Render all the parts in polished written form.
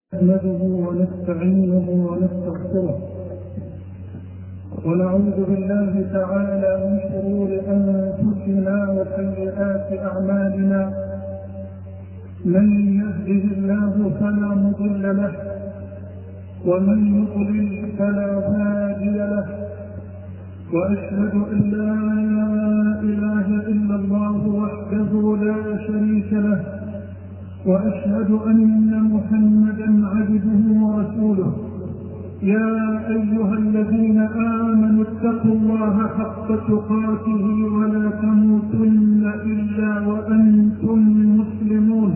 نحمده ونستعينه ونستغفره ونعوذ بالله تعالى من شرور أنفسنا وسيئات أعمالنا. من يهده الله فلا مضل له ومن يضلل فلا هادي له، وأشهد أن لا إله إلا الله وحده لا شريك له، وأشهد أن محمدا عبده ورسوله. يا أيها الذين آمنوا اتقوا الله حق تقاته ولا تموتن إلا وأنتم مسلمون.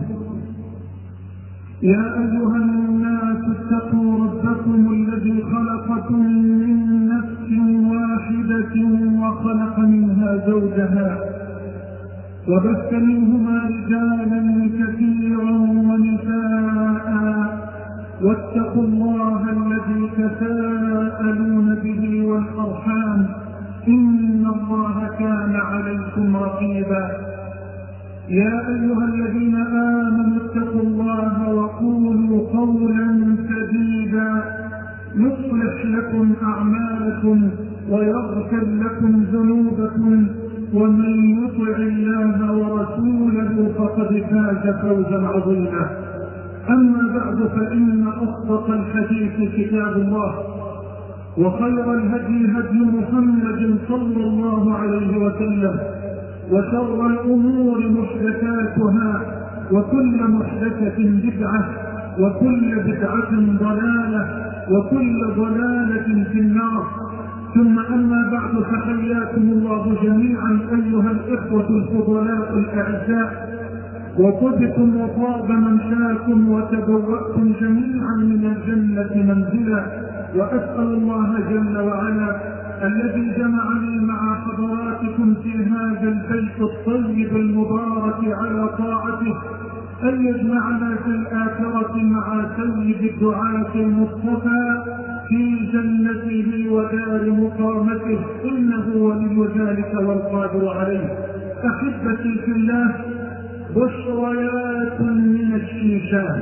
يا أيها الناس اتقوا ربكم الذي خلقكم من نفس واحدة وخلق منها زوجها وبث منهما رجالا كثيرا ونساء، واتقوا الله الذي تساءلون به والأرحام إن الله كان عليكم رقيبا. يا أيها الذين آمنوا اتقوا الله وقولوا قولا سديدا يصلح لكم أعمالكم ويغفر لكم ذنوبكم، ومن يطع الله ورسوله فقد فاز فوزا عظيما. أما بعد، فإن أصدق الحديث كتاب الله، وخير الهدي هدي محمد صلى الله عليه وسلم، وشر الأمور محدثاتها، وكل محدثة بدعة، وكل بدعة ضلالة، وكل ضلالة في النار. ثم أما بعد، فحياكم الله جميعا أيها الإخوة الفضلاء الأعزاء، وطبتم وطاب ممشاكم وتبوأتم جميعا من الجنة منزلا. وأسأل الله جل وعلا الذي جمعني مع حضراتكم في هذا البيت الطيب المبارك على طاعته أن يجمعنا في الآخرة مع سيد الدعاة المصطفى في جنته ودار مقامته، إنه ولي ذلك والقادر عليه. أحبتي في الله، بشريات من الشيشان.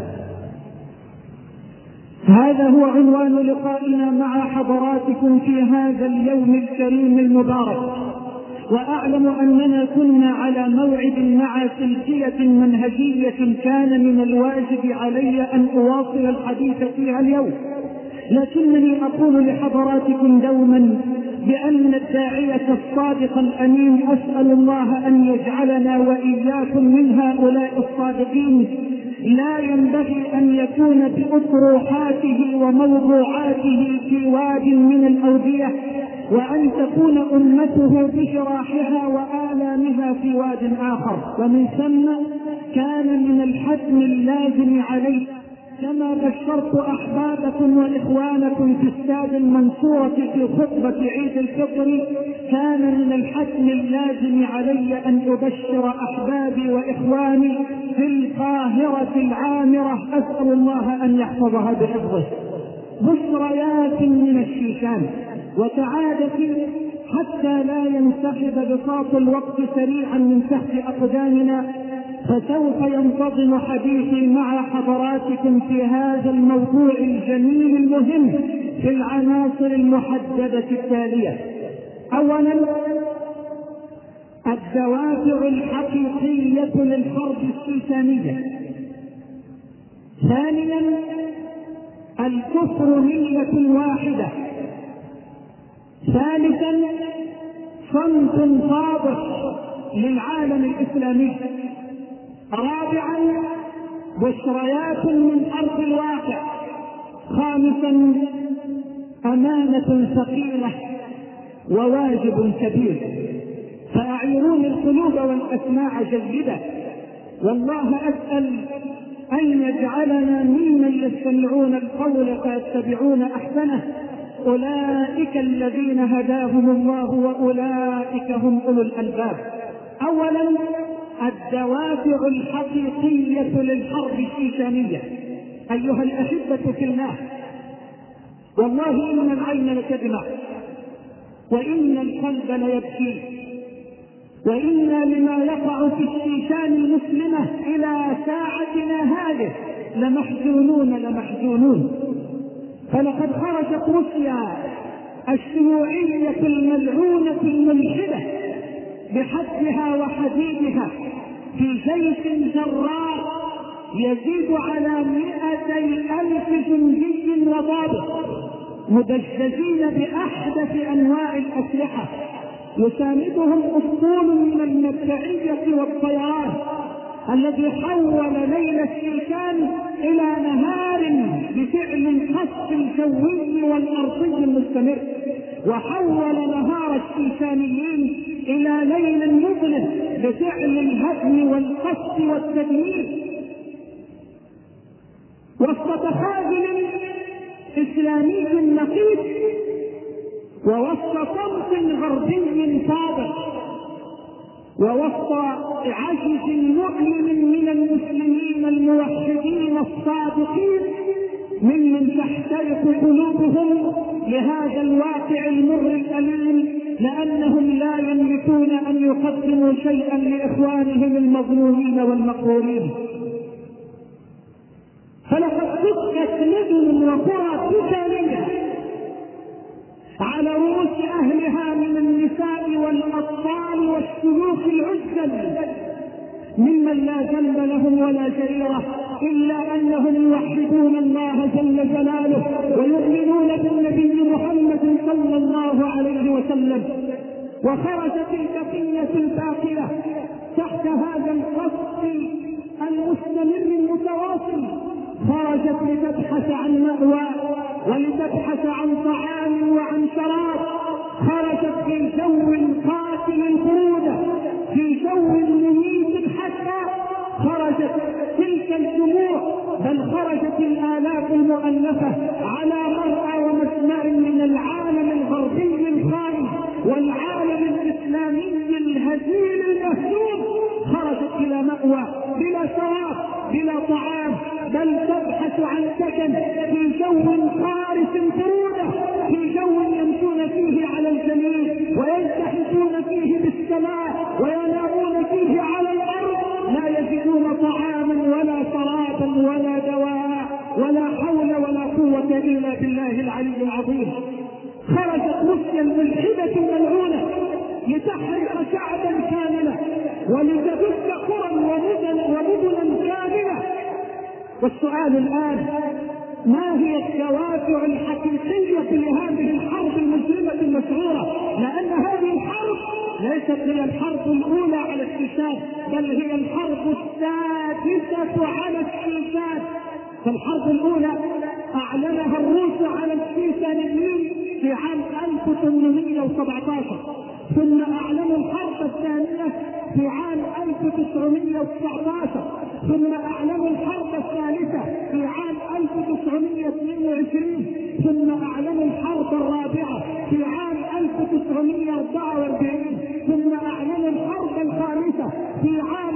هذا هو عنوان لقائنا مع حضراتكم في هذا اليوم الكريم المبارك، وأعلم أننا كنا على موعد مع سلسلة منهجية كان من الواجب علي أن أواصل الحديث فيها اليوم، لكنني أقول لحضراتكم دوما بأن الداعية الصادق الأمين أسأل الله أن يجعلنا وإياكم من هؤلاء الصادقين لا ينبغي أن يكون بأطروحاته وموضوعاته في واد من الأودية، وأن تكون أمته بجراحها وآلامها في واد آخر. ومن ثم كان من الحتم اللازم علينا كما بشرت أحبابكم وإخوانكم في استاد المنصورة في خطبة عيد الفطر، كان من الحتم اللازم علي أن أبشر أحبابي وإخواني في القاهرة العامرة، أسأل الله أن يحفظها بحفظه، بشريات من الشيشان وسعادة حتى لا ينسحب بساط الوقت سريعا من تحت أقدامنا. فسوف ينتظم حديثي مع حضراتكم في هذا الموضوع الجميل المهم في العناصر المحددة التالية. أولا، الدوافع الحقيقية للحرب الشيشانية. ثانيا، الكفر ملة واحدة. ثالثا، صمت فاضح للعالم الإسلامي. رابعا، بشريات من أرض الواقع. خامسا، أمانة ثقيلة وواجب كبير. فأعيروني القلوب والأسماع جيدة، والله أسأل أن يجعلنا ممن يستمعون القول فيتبعون أحسنه. أولئك الذين هداهم الله وأولئك هم أولو الألباب. أولا، الدوافع الحقيقية للحرب الشيشانية. أيها الأحبة في الله، والله إن العين لتدمع وإن القلب ليبكي، وإنا لما يقع في الشيشان المسلمة إلى ساعتنا هذه لمحزونون. فلقد خرجت روسيا الشيوعية الملعونة الملحدة بحدها وحديدها في جيش جراء يزيد على 200,000 جندي وضابط مدججين بأحدث أنواع الأسلحة، يساندهم أسطول من المدفعية والطيران الذي حول ليل الشيشان إلى نهار بفعل قصف جوي والأرضي المستمر، وحول نهار الشيشانيين إلى ليل مظلم بفعل الهدم والقصف والتدمير. وسط تخاذل إسلامي نقيض ووسط صمت غربي صادق ووسط عجز مؤلم من المسلمين الموحدين الصادقين ممن تحترق قلوبهم لهذا الواقع المر الأليم، لأنهم لا يملكون أن يقدموا شيئا لإخوانهم المظلومين والمقهورين. فلقد دقت مدن وقرى تجارية على رؤوس أهلها من النساء والأطفال والشيوخ العزل ممن لا ذنب لهم ولا جريرة إلا أنهم يوحدون الله جل جلاله ويؤمنون بالنبي محمد صلى الله عليه وسلم. وخرجت البقية الباقية تحت هذا القصف المستمر المتواصل، خرجت لتبحث عن مأوى ولتبحث عن طعام وعن شراب، خرجت في جو قاتل البرودة، في جو مميت حتى خرجت تلك الجموع، بل خرجت الآلاف المؤلفة على مرأى ومسمع من العالم الغربي الخائف والعالم الإسلامي الهزيل المهزوم، خرجت إلى مأوى بلا شراب بلا طعام، بل تبحث عن سكن في جو قارس برودة، في جو يمشون فيه على الجليد ويلتحفون فيه بالسماء وينامون فيه على الأرض، لا يجدون طعاما ولا شرابا ولا دواء ولا حول ولا قوة إلا بالله العلي العظيم. خرجت روسيا الملحدة الملعونة لتحرق شعبا كاملا ولتدك قرى ومدنا كاملة. والسؤال الآن: ما هي الدوافع الحقيقية لهذه الحرب المسلمة المشهورة؟ لأن هذه الحرب ليست هي الحرب الأولى على الشيشان، بل هي الحرب السادسة على الشيشان. فالحرب الأولى أعلنها الروس على الشيشانيين في عام 1817، ثم أعلنوا الحرب الثانية في عام 1919، ثم أعلنوا الحرب الثالثة في عام 1922، ثم أعلنوا الحرب الرابعة في عام 1944، ثم أعلنوا الحرب الخامسة في عام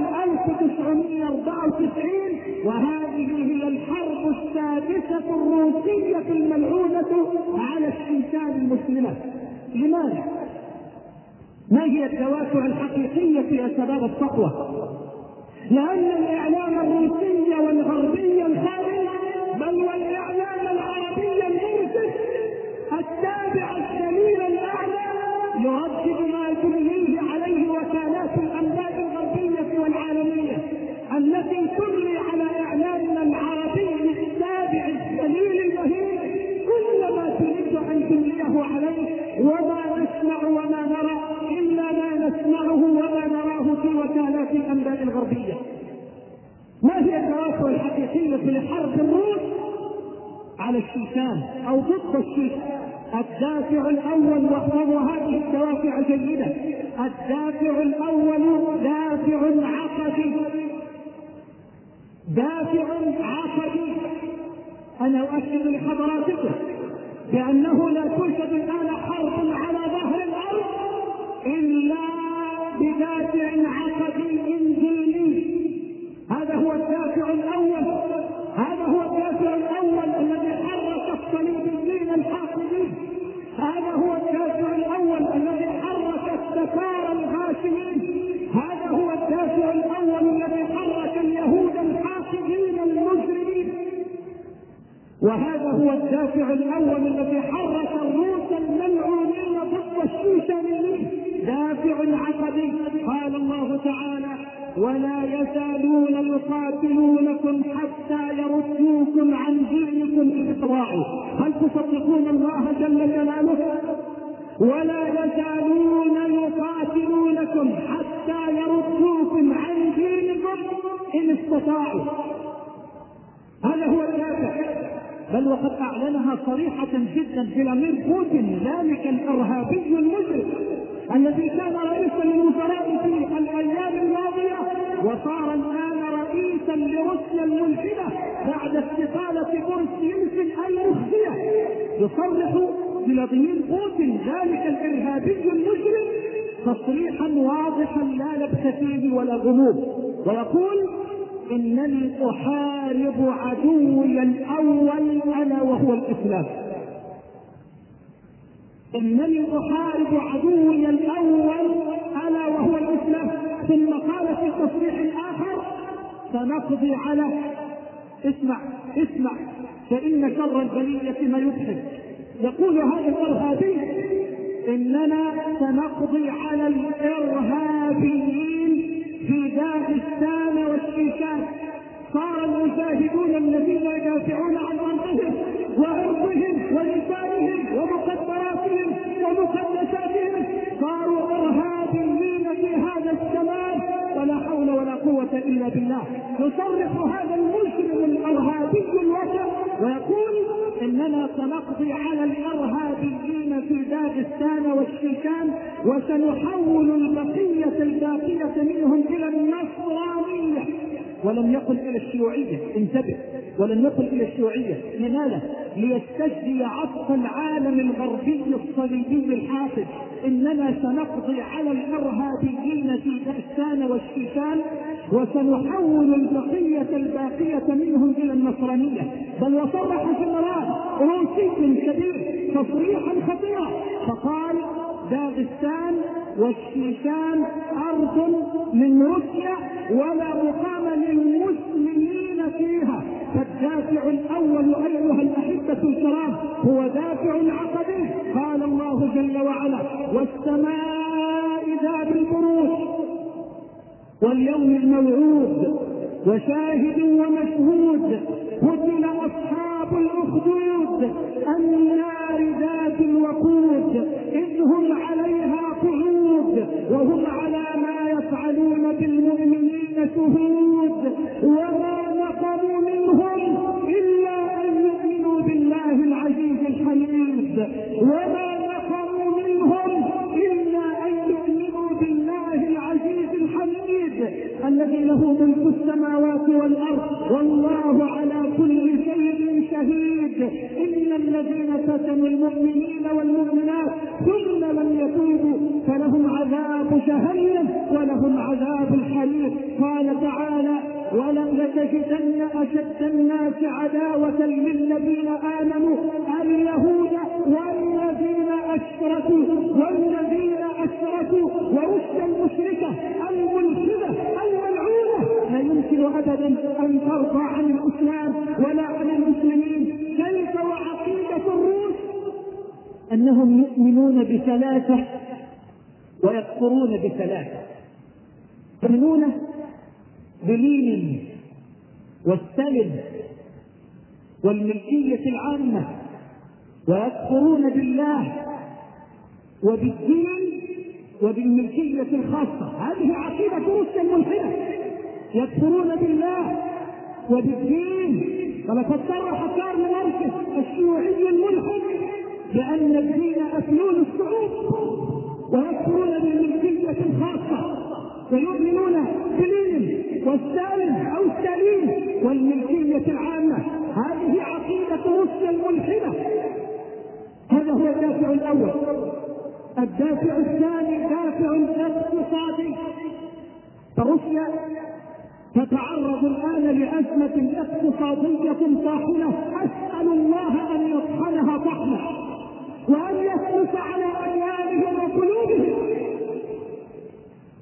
1994، وهذه هي الحرب السادسة الروسية الملعونة على الشيشان المسلمة. لماذا؟ ما هي الدوافع الحقيقية يا شباب الصحوة؟ لأن الإعلام الروسي والغربي الخارج بل والإعلام العربي المرسل التابع السليل الأعلى يردد ما تمليه عليه وكالات الأنباء الغربية والعالمية التي تملي على إعلامنا العربي التابع السليل المهين كل ما تريد أن تمليه عليه، وما نسمع وما نرى إلا ما نسمعه وما نراه في وكالات الأنباء الغربية. ما هي الدوافع الحقيقية لحرب الروس على الشيشان أو ضد الشيشان؟ الدافع الأول، واحفظوا هذه الدوافع جيدة، الدافع الأول دافع عقدي. دافع عقدي. أنا أؤكد لحضراتكم بأنه لا توجد الآن حرب على ظهر الأرض إلا بدافع عقدي ديني. هذا هو الدافع الأول، هذا هو الدافع الأول الذي حرك الصليبيين الحاقدين، هذا هو الدافع الأول الذي حرك التتار الغاشمين، هذا هو الدافع الأول الذي حرك اليهود الحاقدين المجرمين، وهذا هو الدافع الأول الذي حرك الروس الملعونين ضد الشيشانيين، دافع عقدي. قال الله تعالى: ولا يزالون يقاتلونكم حتى يردوكم عن دينكم إن استطاعوا. هل تصدقون الله جل جلاله؟ ولا يزالون يقاتلونكم حتى يردوكم عن دينكم إن استطاعوا. هذا هو الدافع، بل وقد أعلنها صريحة جدا فلاديمير بوتين، ذلك الإرهابي المجرم الذي كان رئيسا للوزراء في الأيام الماضية وصار الآن رئيسا لروسيا الملحدة بعد استقالة بوريس يلتسن المخزية. يصرح فلاديمير بوتين ذلك الإرهابي المجرم تصريحا واضحا لا لبس فيه ولا غموض، ويقول: إنني أحارب عدوي الأول ألا وهو الإسلام. إنني أحارب عدوي الأول ألا وهو الإسلام. ثم قال في تصريح آخر: سنقضي على اسمع فإن شر البلية ما يضحك. يقول هذا الإرهابي: إننا سنقضي على الإرهابيين في داغستان والشيشان. صار المجاهدون الذين يدافعون عن أرضهم وعرضهم ونسائهم ومقدراتهم ومقدساتهم صاروا إرهابيين في هذا الشمال، ولا حول ولا قوة إلا بالله. يصرح هذا المجرم الإرهابي الوطن ويقول: إننا سنقضي على الإرهابيين في داغستان والشيشان وسنحول البقية الباقية منهم إلى النصرانية. ولم يقل إلى الشيوعية، انتبه، ولم يقل إلى الشيوعية. لماذا؟ ليستجدي عطف العالم الغربي الصليبي الحافظ. إننا سنقضي على الإرهابيين في داغستان والشيشان وسنحول البقية الباقية منهم إلى النصرانية. بل وصرح جنرال روسي كبير تصريحا خطيرا فقال: داغستان والشيشان أرض من روسيا ولا مقام للمسلمين فيها. فالدافع الأول أيها الأحبة الكرام هو دافع عقدي. قال الله جل وعلا: والسماء ذات البروج واليوم الموعود وشاهد ومشهود قتل أصحاب الأخدود النار ذات الوقود إذ هم عليها قعود وهم على ما يفعلون بالمؤمنين شهود وما نقموا منهم إلا أن يؤمنوا بالله العزيز الحميد. وما نقموا منهم إلا أن يؤمنوا بالله العزيز الحميد الذي له ملك السماوات والأرض والله على كل شيء شهيد. إن الذين فتنوا المؤمنين والمؤمنات ثم لم يتوبوا فلهم عذاب جهنم ولهم عذاب الحريق. قال تعالى: ولتجدن أشد الناس عداوة للذين آمنوا اليهود والذين أشركوا وروسيا المشركة الملحدة الملعونة لا يمكن أبدا أن ترضى عن الإسلام ولا عن المسلمين. كيف وعقيدة الروس أنهم يؤمنون بثلاثة ويكفرون بثلاثة؟ يؤمنون بلينين وستالين والملكية العامة ويكفرون بالله وبالدين وبالملكية الخاصة. هذه عقيدة روسيا الملحدة. يكفرون بالله وبالدين. ولقد صرح كارل ماركس الشيوعي الملحد بأن الدين أفيون الشعوب، ويكفرون بالملكية الخاصة ويؤمنون بلينين وستالين أو ستالين والملكية العامة. هذه عقيدة روسيا الملحدة. هذا هو الدافع الأول. الدافع الثاني دافع اقتصادي. فروسيا تتعرض الآن لأزمة اقتصادية طاحنة، أسأل الله أن يطحنها طحنة وأن يسلط على أديانهم وقلوبهم.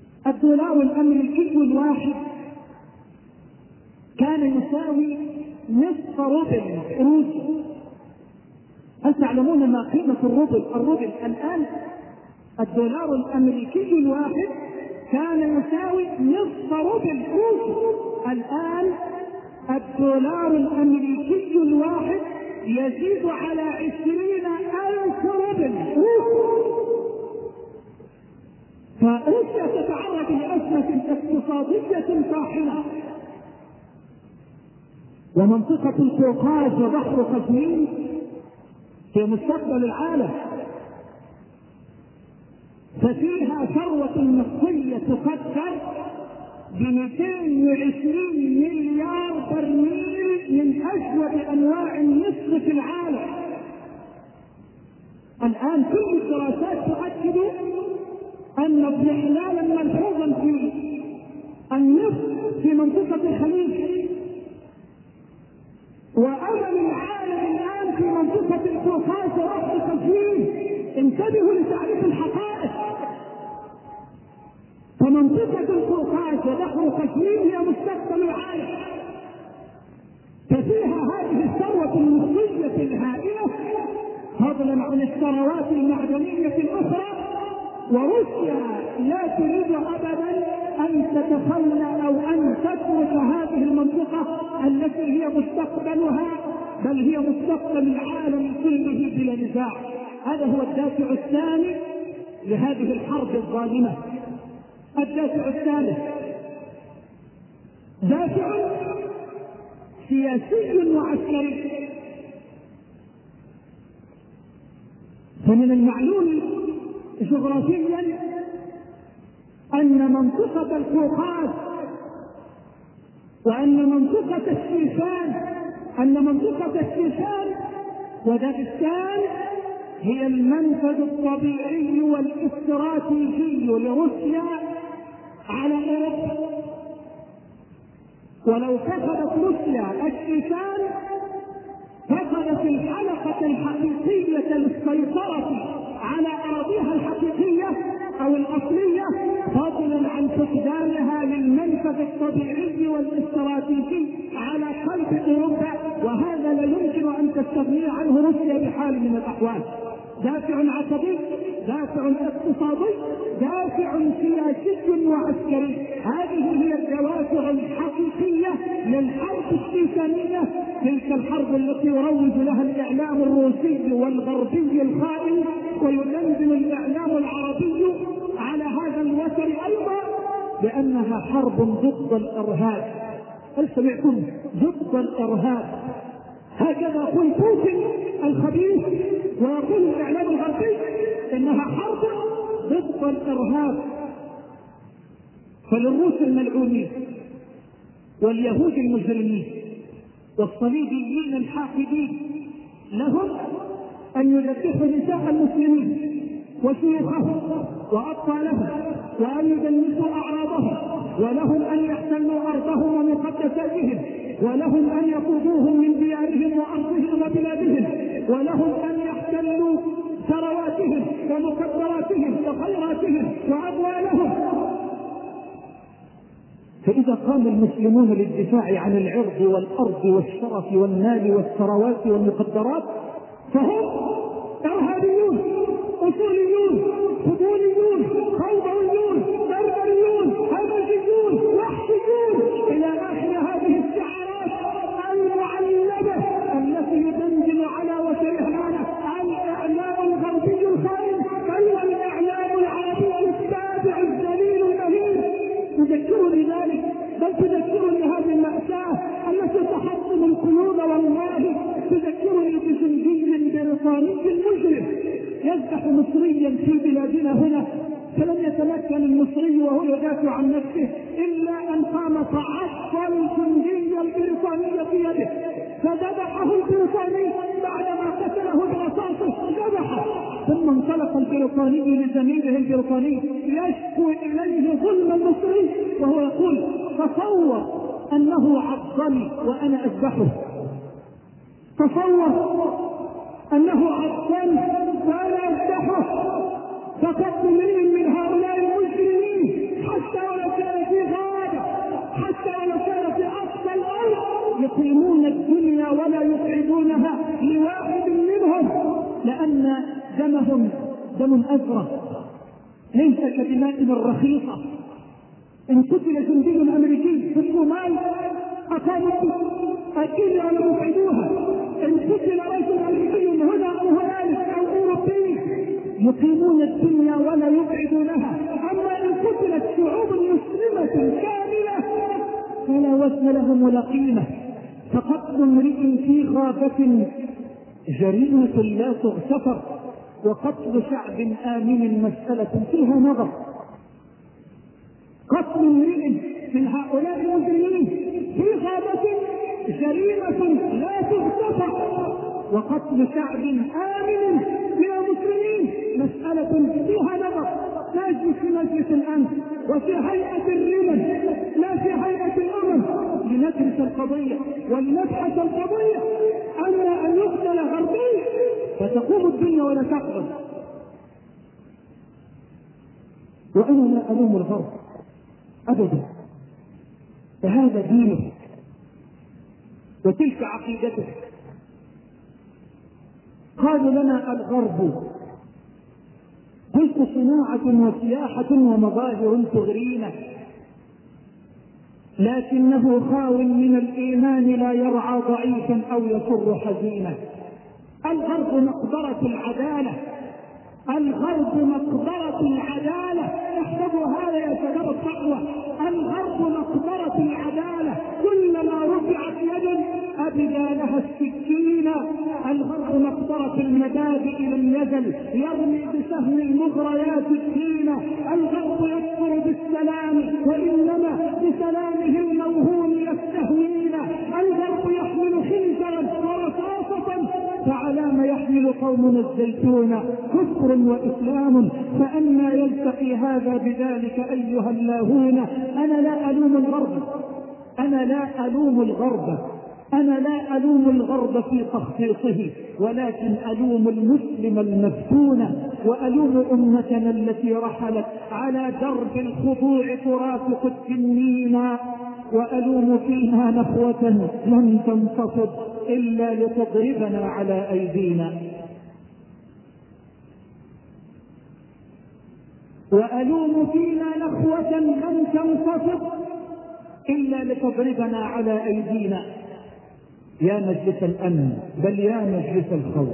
الدولار الأمريكي الواحد كان يساوي $150 نصف روبل روسي. هل تعلمون ما قيمة الروبل؟ الروبل الآن الدولار الأمريكي الواحد كان يساوي نصف روبل روسي. الآن الدولار الأمريكي الواحد يزيد على 20,000 روبل روسي. فروسيا تتعرض لأزمة اقتصادية طاحنة، ومنطقة القوقاز وبحر قزوين في مستقبل العالم، ففيها ثروة نفطية تقدر ب220 مليار برميل من أجود أنواع النفط في العالم. الآن كل الدراسات تؤكد أن اضمحلالا ملحوظا في النفط في منطقة الخليج، وأمل العالم الآن في منطقة القوقاز وبحر قزوين. انتبهوا لتعريف الحقائق. فمنطقة القوقاز وبحر قزوين هي مستقبل العالم، ففيها هذه الثروة النفطية الهائلة فضلا عن الثروات المعدنية الأخرى. وروسيا لا تريد أبدا أن تتخلى أو أن تترك هذه المنطقة التي هي مستقبلها، بل هي مستقبل العالم كله بلا نزاع. هذا هو الدافع الثاني لهذه الحرب الظالمة. الدافع الثالث دافع سياسي وعسكري. فمن المعلوم جغرافيا أن منطقة القوقاز وأن منطقة الشيشان وداغستان هي المنفذ الطبيعي والاستراتيجي لروسيا على أوروبا. ولو فقدت روسيا الشيشان فقدت الحلقة الحقيقية للسيطرة على أراضيها الحقيقية أو الأصلية، فضلا عن فقدانها للمنفذ الطبيعي والاستراتيجي على قلب أوروبا، وهذا لا يمكن أن تستغني عنه روسيا بحال من الأحوال. دافع عصبي، دافع اقتصادي، دافع سياسي وعسكري. هذه هي الدوافع الحقيقية للحرب الشيشانية، تلك الحرب التي يروج لها الإعلام الروسي والغربي الخائن، ويلمزم الإعلام العربي على هذا الوتر أيضا بأنها حرب ضد الإرهاب. هل سمعتم؟ ضد الإرهاب. هكذا يقول بوتين الخبيث ويقول الإعلام الغربي إنها حرب ضد الإرهاب. فللروس الملعونين واليهود المجرمين والصليبيين الحاقدين لهم أن يذبحوا نساء المسلمين وشيوخهم وأطفالهم وأن يدنسوا أعراضهم، ولهم أن يحتلوا أرضهم ومقدساتهم، ولهم أن يطردوهم من ديارهم وأرضهم وبلادهم، ولهم أن يحتلوا ثرواتهم ومقدراتهم وخيراتهم وأموالهم. فإذا قام المسلمون للدفاع عن العرض والأرض والشرف والمال والثروات والمقدرات فهم إرهابيون، أصوليون، فضوليون، خوضويون، بربريون، همجيون، وحشيون، إلى آخر هذه الشعارات المعلبة التي يدندن على وترهانة الإعلام الغربي الخائن، بل والإعلام العربي التابع الذليل المهين. تذكرني ذلك، بل تذكرني هذه المأساة التي تحطم القلوب والله. تذكرني بجندي بريطاني مجرم يذبح مصريا في بلادنا هنا، فلم يتمكن المصري وهو يدافع عن نفسه إلا أن قام فعصر الجندي البريطاني في يده فذبحه البريطاني بعدما قتله برصاصه ذبحه. ثم انطلق البريطاني لزميله البريطاني يشكو إليه ظلم المصري وهو يقول: تصور أنه عضني وأنا أذبحه، تصور أنه عضني وأنا أذبحه. فقدت من هؤلاء المجرمين حتى ولو كان في غابة، حتى ولو كان في أقصى الأرض، يقيمون الدنيا ولا يقعدونها لواحد منهم، لأن دمهم دم أزرق ليس كدمائنا الرخيصة. إن قتل جندي أمريكي في الصومال أقاموا أكيد ولا يقعدوها. إن قتل رجل أمريكي هنا أو هنالك أو أوروبي يقيمون الدنيا ولا يقعدونها. أما إن قتلت شعوب مسلمة كاملة فلا وزن لهم ولا قيمة. فقتل امرئ في غابة جريمة لا تغتفر، وقتل شعب آمن مسألة فيها نظر. قتل امرئ من هؤلاء المجرمين في غابة جريمة لا تغتفر، وقتل شعب آمن من المسلمين مسألة فيها نظر. نجلس في مجلس الأمن وفي هيئة الرمل لا في هيئة الأمم لندرس القضية ولنبحث القضية. أما أن يقتل غربي فتقوم الدنيا ولا تقبل. وأنا لا ألوم الغرب أبدا، فهذا دينه وتلك عقيدته. قالوا لنا الغرب قلت صناعة وسياحة ومظاهر تغرينا، لكنه خاو من الإيمان لا يرعى ضعيفا أو يسر حزينا. الغرب مقبرة العدالة، الغرب مقبرة العدالة. احسبوا هذا يا شباب التقوى، الغرب مقبرة العدالة. كلما رفعت يد أبدى لها السكين. الغرب مقبرة المبادئ لم يزل يرمي بسهم المغريات الدين. الغرب يكفر بالسلام وإنما بسلامه الموهوم يستهوينا. الغرب يحمل خنجرا ورصاصة فعلى ما يحمل قومنا الزيتون كفر وإسلام. فأنا يلتقي هذا بذلك أيها اللاهون. أنا لا ألوم الغرب، أنا لا ألوم الغرب، أنا لا ألوم الغرب في تخطيطه، ولكن ألوم المسلم المفتون، وألوم أمتنا التي رحلت على درب الخضوع ترافق التنين، وألوم فيها نخوة لن تنتصب إلا لتضربنا على أيدينا، وألوم فينا نخوة لن تنتصب إلا لتضربنا على أيدينا. يا مجلس الأمن، بل يا مجلس الخوف،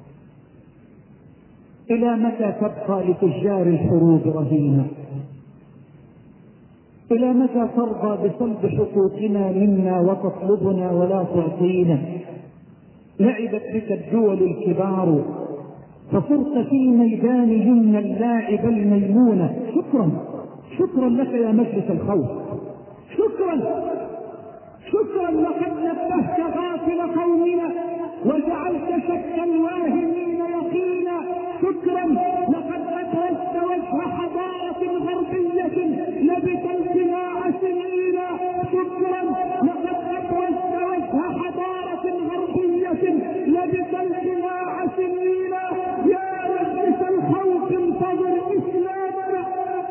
إلى متى تبقى لتجار الحروب رهينة؟ إلى متى ترضى بسلب حقوقنا منا وتطلبنا ولا تعطينا؟ لعبت بك الدول الكبار فصرت في ميدانهن اللاعب الميمونة. شكرا، شكرا لك يا مجلس الخوف، شكرا، شكرا. لقد نبهت غافل قومنا وجعلت شك الواهمين يقينا. شكرا، لقد أبرزت وجه حضارة غربية لبث القناع سنين. شكرا، لقد أبرزت وجه حضارة غربية لبث القناع سنين. يا مجلس الخوف انتظر إسلامنا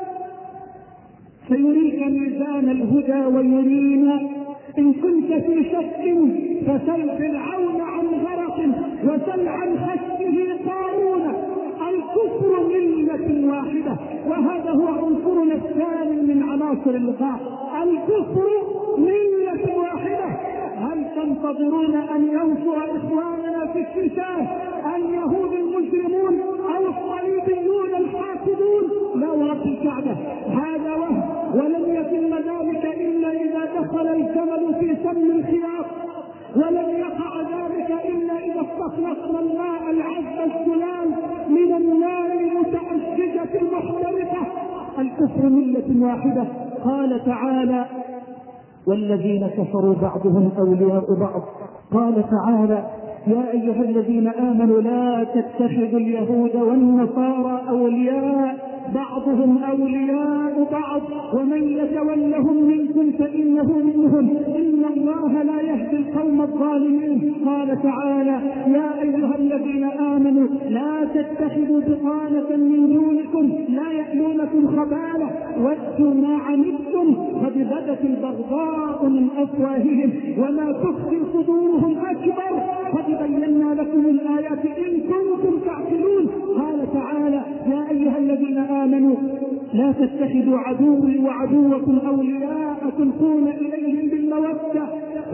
سيريك ميزان الهدى ويرينا. إن كنت في شك فسل فرعون عن غرق وسل عن خسفه قارون. الكفر ملة واحدة، وهذا هو عنصرنا الثاني من عناصر اللقاء. الكفر ملة واحدة. هل تنتظرون أن ينصر إخواننا في الشتاء اليهود المجرمون أو الصليبيون الحاسدون؟ لا ورب الكعبة، هذا وهم، ولن يتم ذلك إلا إذا دخل الجمل في سم الخياط، ولن يقع ذلك إلا إذا استخلصنا الماء العذب السلال من النار المتأججة المحترقة. الكفر ملة واحدة. قال تعالى: والذين كفروا بعضهم أولياء بعض. قال تعالى: يا أيها الذين آمنوا لا تتخذوا اليهود والنصارى أولياء بعضهم أولياء بعض ومن يتولهم منكم فإنه منهم إن الله لا يهدي القوم الظالمين. قال تعالى: يا أيها الذين آمنوا لا تتخذوا بطانة من دونكم لا يألونكم خبالا ودوا ما عنتم قد بدت البغضاء من أفواههم وما تخفي صدورهم أكبر قد بينا لكم الآيات إن كنتم تعقلون. قال تعالى يا أيها الذين آمنوا لا تتخذوا عدوي وعدوكم أولياء تلقون إليهم بالمودة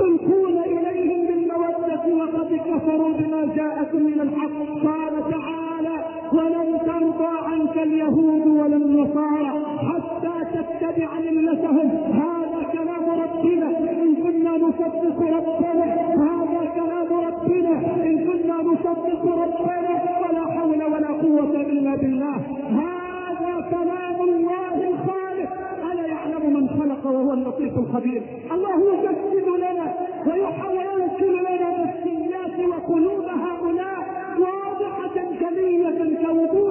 وقد كفروا بما جاءكم من الحق. قال تعالى ولن ترضى عنك اليهود ولا النصارى حتى تتبع ملتهم. هذا كلام ربنا إن كنا نصدق ربنا، هذا كلام ربنا إن كنا نصدق ربنا، ولا حول ولا قوة إلا بالله. هذا كلام الله الخالق. ألا يعلم من خلق وهو اللطيف الخبير. الله يجسد لنا ويحول لنا نفسيات وقلوب هؤلاء واضحة جلية كوضوح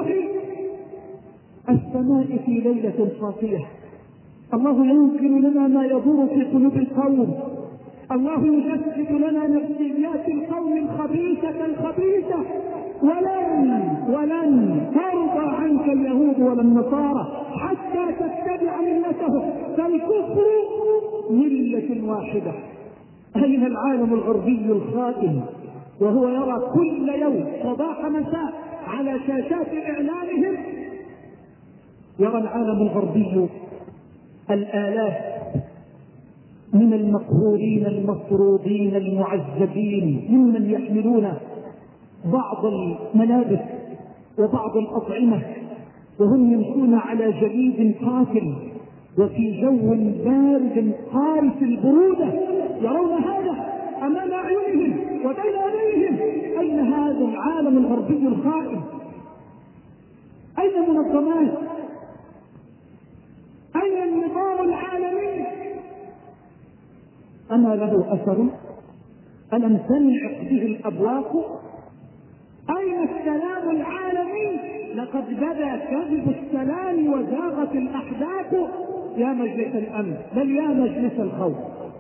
السماء في ليلة صافية. الله ينقل لنا ما يدور في قلوب القوم. الله يجسد لنا نفسيات القوم الخبيثة. ولن ترضى عنك اليهود ولا النصارى حتى تتبع ملتهم. فالكفر ملة واحدة. أين العالم الغربي الخائن وهو يرى كل يوم صباح مساء على شاشات إعلامهم، يرى العالم الغربي الآلاف من المقهورين المطرودين المعذبين ممن يحملون بعض الملابس وبعض الأطعمة وهم يمشون على جليد قاتل وفي جو بارد قارس البرودة. يرون هذا أمام أعينهم وبين يديهم. أين هذا العالم الغربي الخائن؟ أين المنظمات؟ أين النظام العالمي؟ أما له أثر؟ ألم تنعق به الأبواق؟ أين السلام العالمي؟ لقد بدا كذب السلام وزاغت الأحداث. يا مجلس الأمن بل يا مجلس الخوف،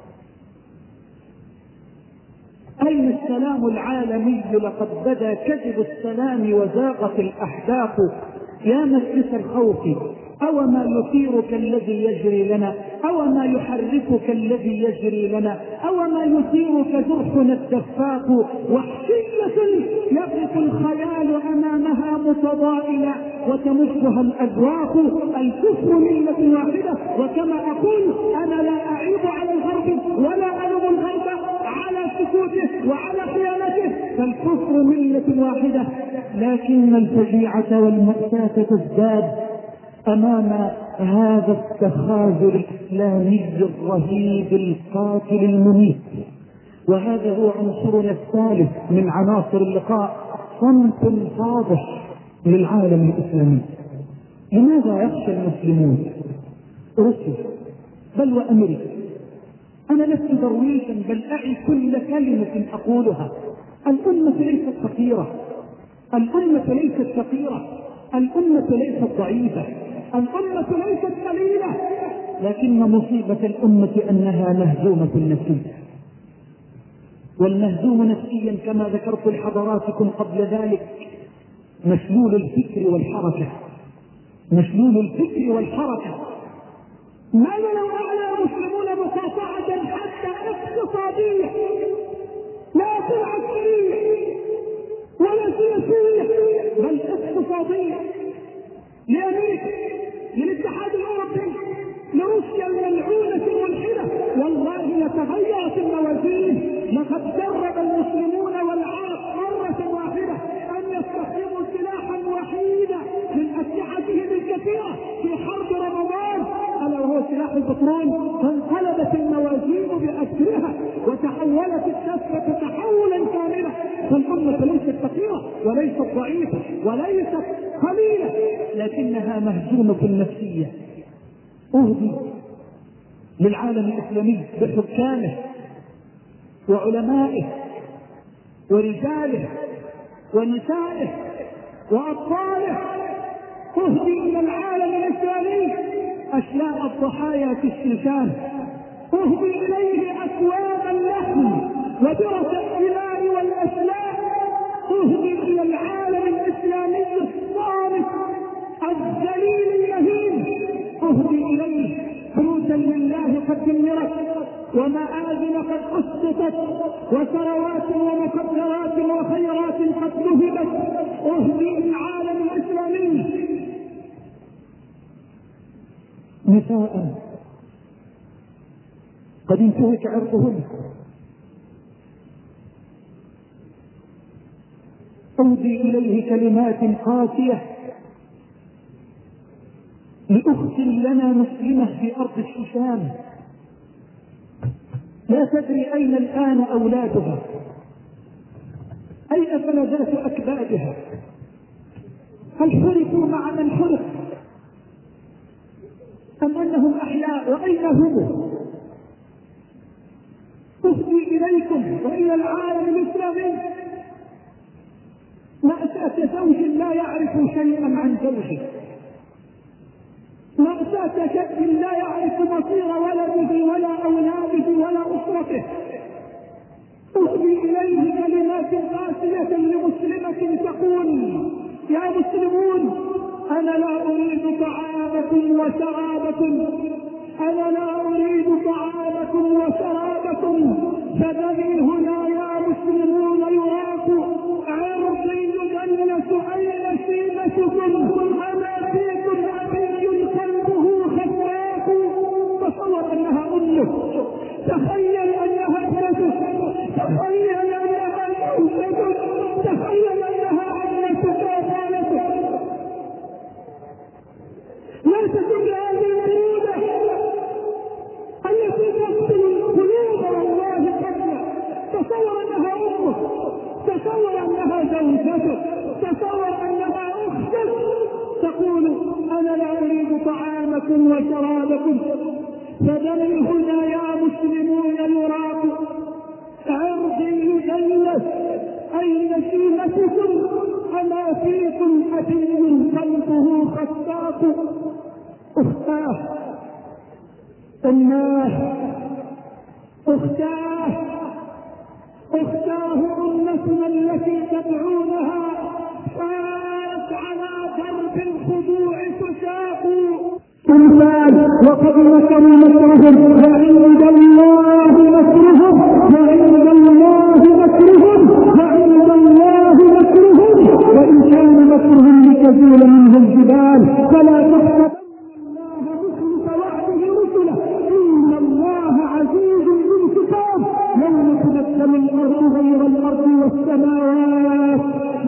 أين السلام العالمي؟ لقد بدا كذب السلام وزاغت الأحداث. يا مجلس الخوف أو ما يثيرك الذي يجري لنا، أو ما يحركك الذي يجري لنا، أو ما يثيرك جرحنا الدفاق. وحشية يقف الخيال أمامها متضائلة وتمسها الأذواق. الكفر ملة واحدة. وكما أقول أنا لا أعيب على الغرب ولا ألوم الغرب على سكوته وعلى خيانته، فالكفر ملة واحدة. لكن الفجيعة والمأساة تزداد أمام هذا التخاذل الإسلامي الرهيب القاتل المميت. وهذا هو عنصرنا الثالث من عناصر اللقاء، صمت واضح للعالم الإسلامي. لماذا يخشى المسلمون روسيا بل وأمريكا؟ أنا لست درويشا بل أعي كل كلمة أقولها. الأمة ليست فقيرة، الأمة ليست فقيرة، الأمة ليست ضعيفة، الأمة ليست قليلة، لكن مصيبة الأمة أنها مهزومة نفسيا. والمهزوم نفسيا كما ذكرت لحضراتكم قبل ذلك مشلول الفكر والحركة. مشلول الفكر والحركة. ماذا لو أعلى المسلمون مقاطعة حتى اقتصادية، لا أقول عسكرية ولا سياسية بل اقتصادية، لأمريكا، للاتحاد الأوروبي، لروسيا الملعونة الملحدة، والله يتغيرت الموازين. لقد جرب المسلمون والعرب مرة واحدة أن يستخدموا سلاحا وحيدا من أسلحتهم الكثيرة في حرب رمضان، ألا وهو سلاح البترول، فانقلبت الموازين بأسرها وتحولت الكفة تحولا كاملا. فالأمة ليست فقيرة وليست ضعيفة وليست قليلة، لكنها مهزومة نفسية. أهدي للعالم الإسلامي بحكامه وعلمائه ورجاله ونسائه وأطفاله، أهدي إلى العالم الإسلامي أشلاء الضحايا في الشيشان، أهدي إليه أكواب اللحم ودرس الدماء والأسلاك، أهدي إلى العالم الإسلامي دمرت، ومآذن قد أسقطت، وثروات ومقدرات وخيرات قد ذهبت. أهدي العالم الإسلامي نساء قد انتهك عرضهن. أودي إليه كلمات قاسية لأخت لنا مسلمة في أرض الشيشان لا تدري أين الآن أولادها، أين فلذات أكبادها، هل حرقوا مع من حرق أم أنهم أحياء، وأين هم؟ أهدي إليكم وإلى العالم الإسلامي مأساة زوج لا يعرف شيئا عن زوجه، مأساة شاب لا يعرف مصير ولده ولا أولاده ولا أسرته. أهدي إليه كلمات قاسية لمسلمة تقول: يا مسلمون، أنا لا أريد طعامكم وشرابكم، أنا لا أريد طعامكم وشرابكم، فدني هنا يا مسلمون يراق، عرضي يدنس، أين سيمتكم؟ أنا فيكم أبي قلبه خفاق. تصور أنها أمه، تخيل أنها ابنته، تخيل أنها زوجته، تخيل أنها عمته وخالته. لا تكن هذه الوجودة التي تقتل قلوب الله قتلا. تصور أنها أمه، تصور أنها زوجته، تصور أنها أختك، تقول: أنا لا أريد طعامكم وشرابكم، فدمي هنا يا مسلمون يراق، عرضي يدلس، أين سيمتكم؟ أما فيكم أبي قلبه خساق. أختاه، أماه، أختاه أمتنا التي تدعونها صارت على درب الخضوع تساق. تمثال وقد مكروا مكرهم وعند الله مكرهم، وعند الله مكرهم، وعند الله مكرهم، وإن كان مكرهم لتزول منه الجبال فلا تحسبن الله مخلف وعده رسله، إن الله عزيز ذو انتقام. يوم تبدل الأرض غير الأرض والسماوات،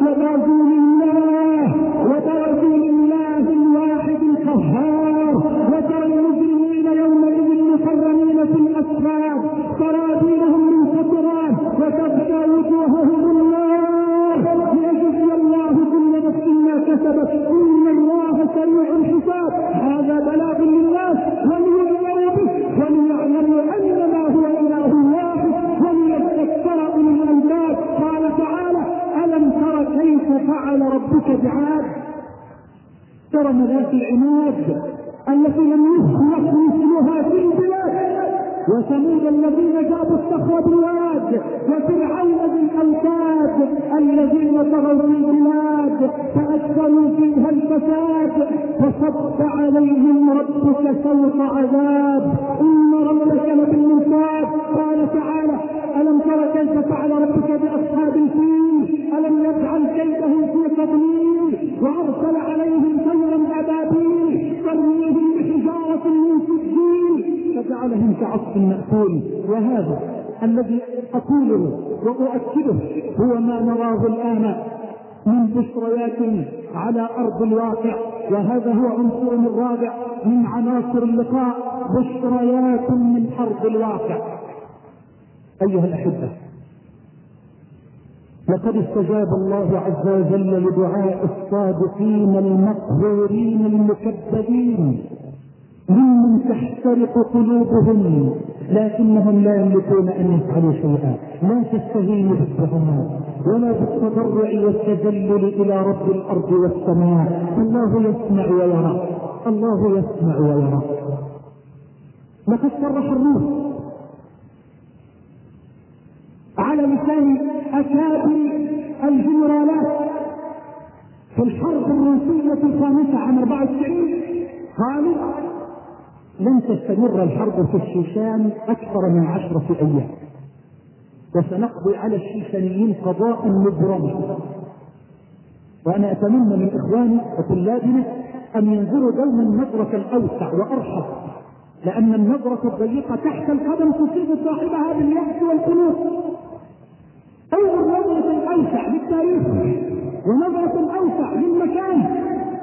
وبرزوا لله الواحد القهار، وترى المجرمين يومئذ مقرنين في الأصفاد، سرابيلهم من قطران وتغشى وجوههم النار، ليجزي الله كل نفس ما كسبت، إن الله سريع الحساب. هذا بلاغ للناس وليؤمنوا به وليعلموا أنما هو إله واحد وليذكر أولي الألباب. قال تعالى: ألم تر كيف فعل ربك بعاد؟ إرم ذات العماد التي لم يخلق مثلها في البلاد، وثمود الذين جابوا الصخر بالواد، وفرعون ذي الأوتاد الذين طغوا في البلاد فأكثروا فيها الفساد، فصب عليهم ربك سوط عذاب، إن ربك لبالمرصاد. قال تعالى: ألم تر كيف فعل ربك بأصحاب الفيل، ألم يجعل كيدهم في تضليل، وأرسل عليهم طيرا أبابيل ترميهم بحجارة من سجيل فجعلهم كعصف مأكول. وهذا الذي أقوله وأؤكده هو ما نراه الآن من بشريات على أرض الواقع، وهذا هو عنصر الرابع من عناصر اللقاء، بشريات من أرض الواقع. أيها الأحبة، لقد استجاب الله عز وجل لدعاء الصادقين المقهورين المكذبين ممن تحترق قلوبهم، لكنهم لا يملكون أن يفعلوا شيئا. لا تستهينوا بالدعاء ولا بالتضرع والتذلل إلى رب الأرض والسماء. الله يسمع ويرى، الله يسمع ويرى. لقد صرح الروس على لسان أكابر الجنرالات في الحرب الروسية الخامسة عام 94، قالوا: لن تستمر الحرب في الشيشان أكثر من 10 أيام، وسنقضي على الشيشانيين قضاء مبرما. وأنا أتمنى من إخواني وطلابنا أن ينظروا دوما النظرة الأوسع وأرحب، لأن النظرة الضيقة تحت القدم تصيب صاحبها باليأس والقنوط. انظر نظرة أوسع للتاريخ ونظرة أوسع للمكان.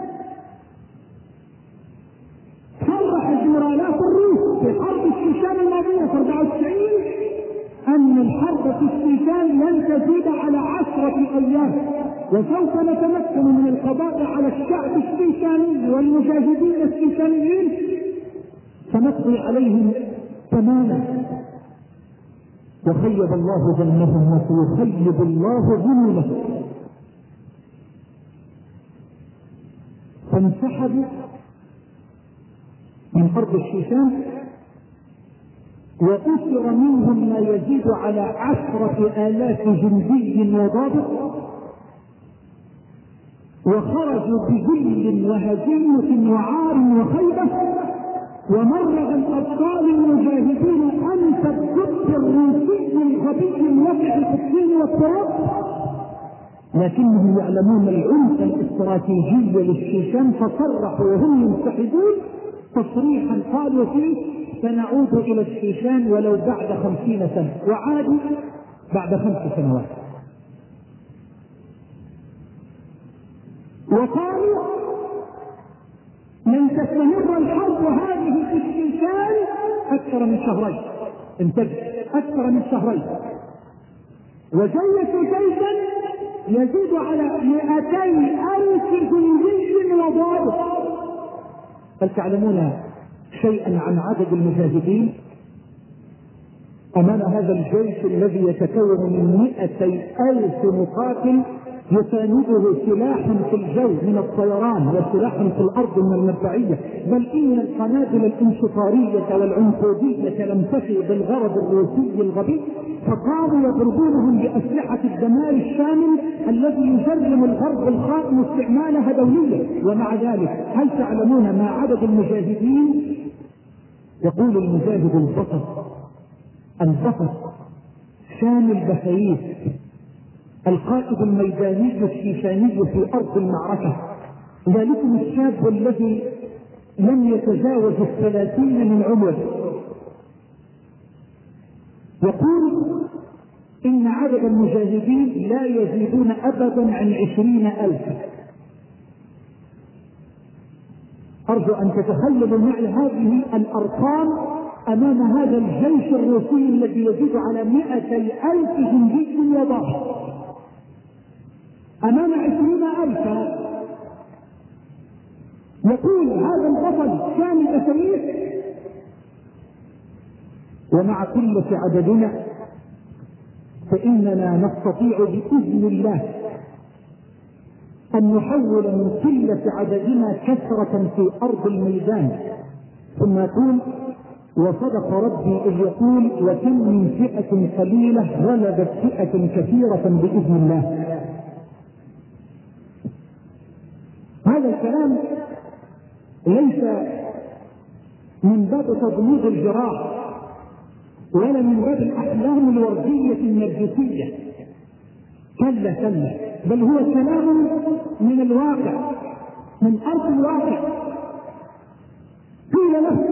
صرح جنرالات الروس في حرب الشيشان الماضية في 94 أن الحرب في الشيشان لن تزيد على 10 أيام، وسوف نتمكن من القضاء على الشعب الشيشاني والمجاهدين الشيشانيين، سنقضي عليهم تماما. وخيب الله ظنهم وسيخيب الله ظنونهم. فانسحبوا من أرض الشيشان، وأسر منهم ما يزيد على 10,000 جندي وضابط، وخرجوا بذل وهزيمة وعار وخيبة. ومرغ الأبطال المجاهدين أنف الضد الروسي الغبي الوقع في الطين والتراب، لكنهم يعلمون العنف الاستراتيجي للشيشان، فصرحوا وهم ينسحبون تصريحا قالوا فيه: سنعود إلى الشيشان ولو بعد 50 سنة، وعادوا بعد 5 سنوات. وقالوا: لن تستمر الحرب هذه في الشيشان أكثر من 2 شهرين، انتبه، أكثر من 2 شهرين. وجيشوا جيشا يزيد على 200,000 جندي وضابط. هل تعلمون شيئا عن عدد المجاهدين أمام هذا الجيش الذي يتكون من 200,000 مقاتل يسانده سلاح في الجو من الطيران وسلاح في الأرض من المدفعية، بل إن القنابل الانشطارية والعنقودية لم تفي بالغرض الروسي الغبي، فقاموا يضربونهم بأسلحة الدمار الشامل الذي يجرم الغرب الخائن استعمالها دوليا. ومع ذلك هل تعلمون ما عدد المجاهدين؟ يقول المجاهد البطل شامل بسيط القائد الميداني الشيشاني في أرض المعركة، ذلكم الشاب الذي لم يتجاوز 30 من عمره، يقول إن عدد المجاهدين لا يزيدون أبدا عن 20,000. أرجو أن تتخيلوا معي هذه الأرقام أمام هذا الجيش الروسي الذي يزيد على 200,000 جندي وضابط، أمام 20,000. يقول هذا البطل شامل أسير: ومع قلة عددنا فإننا نستطيع بإذن الله أن نحول من قلة عددنا كثرة في أرض الميدان. ثم يقول: وصدق ربي إذ يقول: وكم من فئة قليلة غلبت فئة كثيرة بإذن الله. هذا الكلام ليس من باب تضميد الجراح ولا من باب الأحلام الوردية النرجسية، كلا كلا، بل هو كلام من الواقع، من أرض الواقع. قيل له: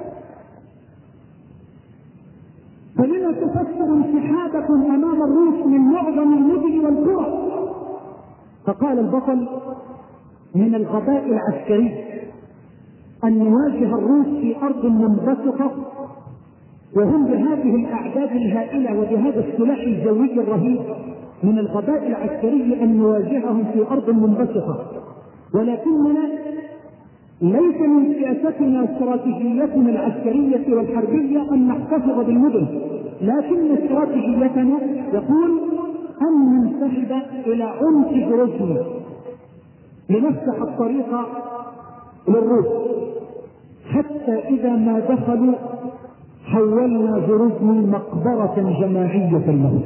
فلما تفسر انسحابكم أمام الروس من معظم المدن والقرى؟ فقال البطل: من الغباء العسكري أن نواجه الروس في أرض منبسطة وهم بهذه الأعداد الهائلة وبهذا السلاح الجوي الرهيب. من الغباء العسكري أن نواجههم في أرض منبسطة، ولكننا ليس من سياستنا واستراتيجيتنا العسكرية والحربية أن نحتفظ بالمدن، لكن استراتيجيتنا يقول أن ننسحب إلى عمق جروزني لنفتح الطريق للروس، حتى إذا ما دخلوا حولنا جروزني مقبرة جماعية لهم.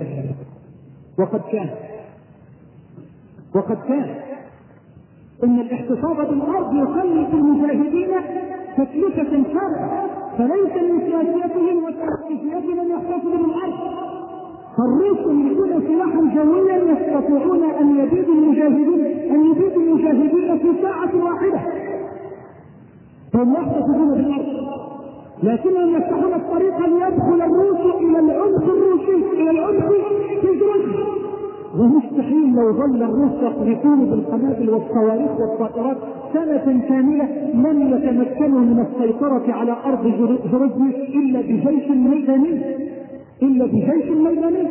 وقد كان إن الاحتفاظ بالأرض يخلي المجاهدين تكلفة فارغة، فليس من سياسيتهم واستراتيجيتهم ان يحتفظوا بالارض. فالروس يملكون سلاحا جويا يستطيعون ان يبيدوا المجاهدين في ساعة واحدة، هم يحتفظون بالارض، لكنهم يفتحون الطريق ليدخل الروس الى العمق الروسي، الى العمق في جروزيا. ومستحيل لو ظل الروس يقذفون بالقنابل والصواريخ والطائرات سنة كاملة لن يتمكنوا من السيطرة على أرض جروزيا إلا بجيش ميداني.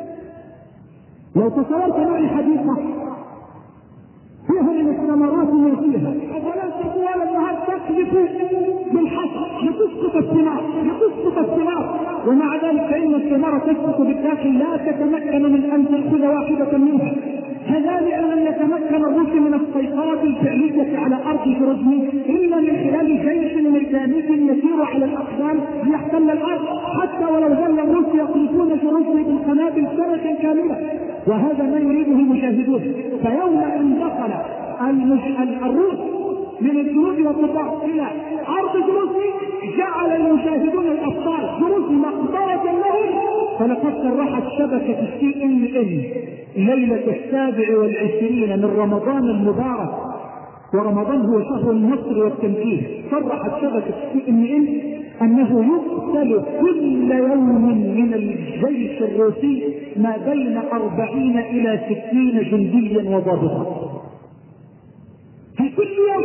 لو تصورت معي حديثة فيها من الثمرات ما فيها، أولا طوال النهار تقذف بالحصى لتسقط الثمار، ومع ذلك فإن الثمار تسقط بالداخل لا تتمكن من أن تأخذ واحدة منها. كذلك لن يتمكن الروس من السيطرة الفعلية على أرض جروزيا إلا من خلال جيش ميداني يسير على الأقدام ليحتل الأرض، حتى ولو ظل الروس يقذفون جروزيا بالقنابل سنة كاملة، وهذا ما يريده المجاهدون. فيوم أن دخل الروس من الجنوب والقطاع الى ارض جروزيا جعل المجاهدون الابطال جروزيا مقبرة لهم. فلقد صرحت شبكة CNN ليلة 27 من رمضان المبارك، ورمضان هو شهر النصر والتمكين، صرحت شبكة CNN انه يقتل كل يوم من الجيش الروسي ما بين 40 الى 60 جنديا وضابطا في كل يوم.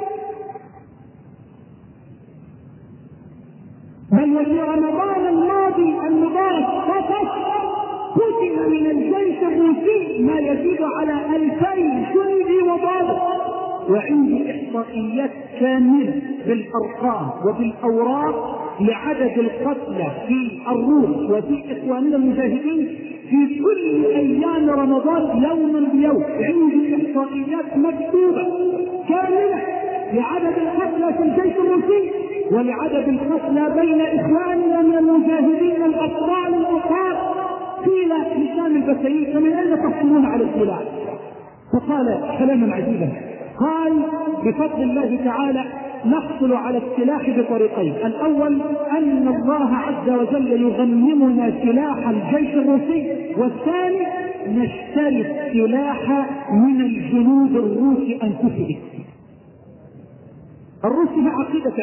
بل وفي رمضان الماضي المبارك فقط قتل من الجيش الروسي ما يزيد على 2000 جندي وضابط. وعندي احصائيات كامله بالارقام وبالاوراق لعدد القتلى في الروس وفي اخواننا المجاهدين في كل ايام رمضان يوما بيوم. عندي احصائيات مكتوبه كامله لعدد القتلى في الجيش الروسي ولعدد القتلى بين اخواننا من المجاهدين الابطال الأخرى. قيل هشام البسيط فمن اين تحصلون على السلاح؟ فقال كلاما عجيبا، قال بفضل الله تعالى نحصل على السلاح بطريقين. الاول ان الله عز وجل يغنمنا سلاح الجيش الروسي، والثاني نشتري السلاح من الجنود الروس انفسهم. الروس لا عقيدة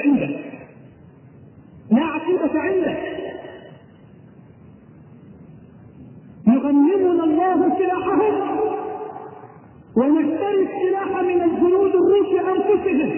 عنده، يغنمنا الله سلاحهم ونشتري السلاح من الجنود الروس انفسهم.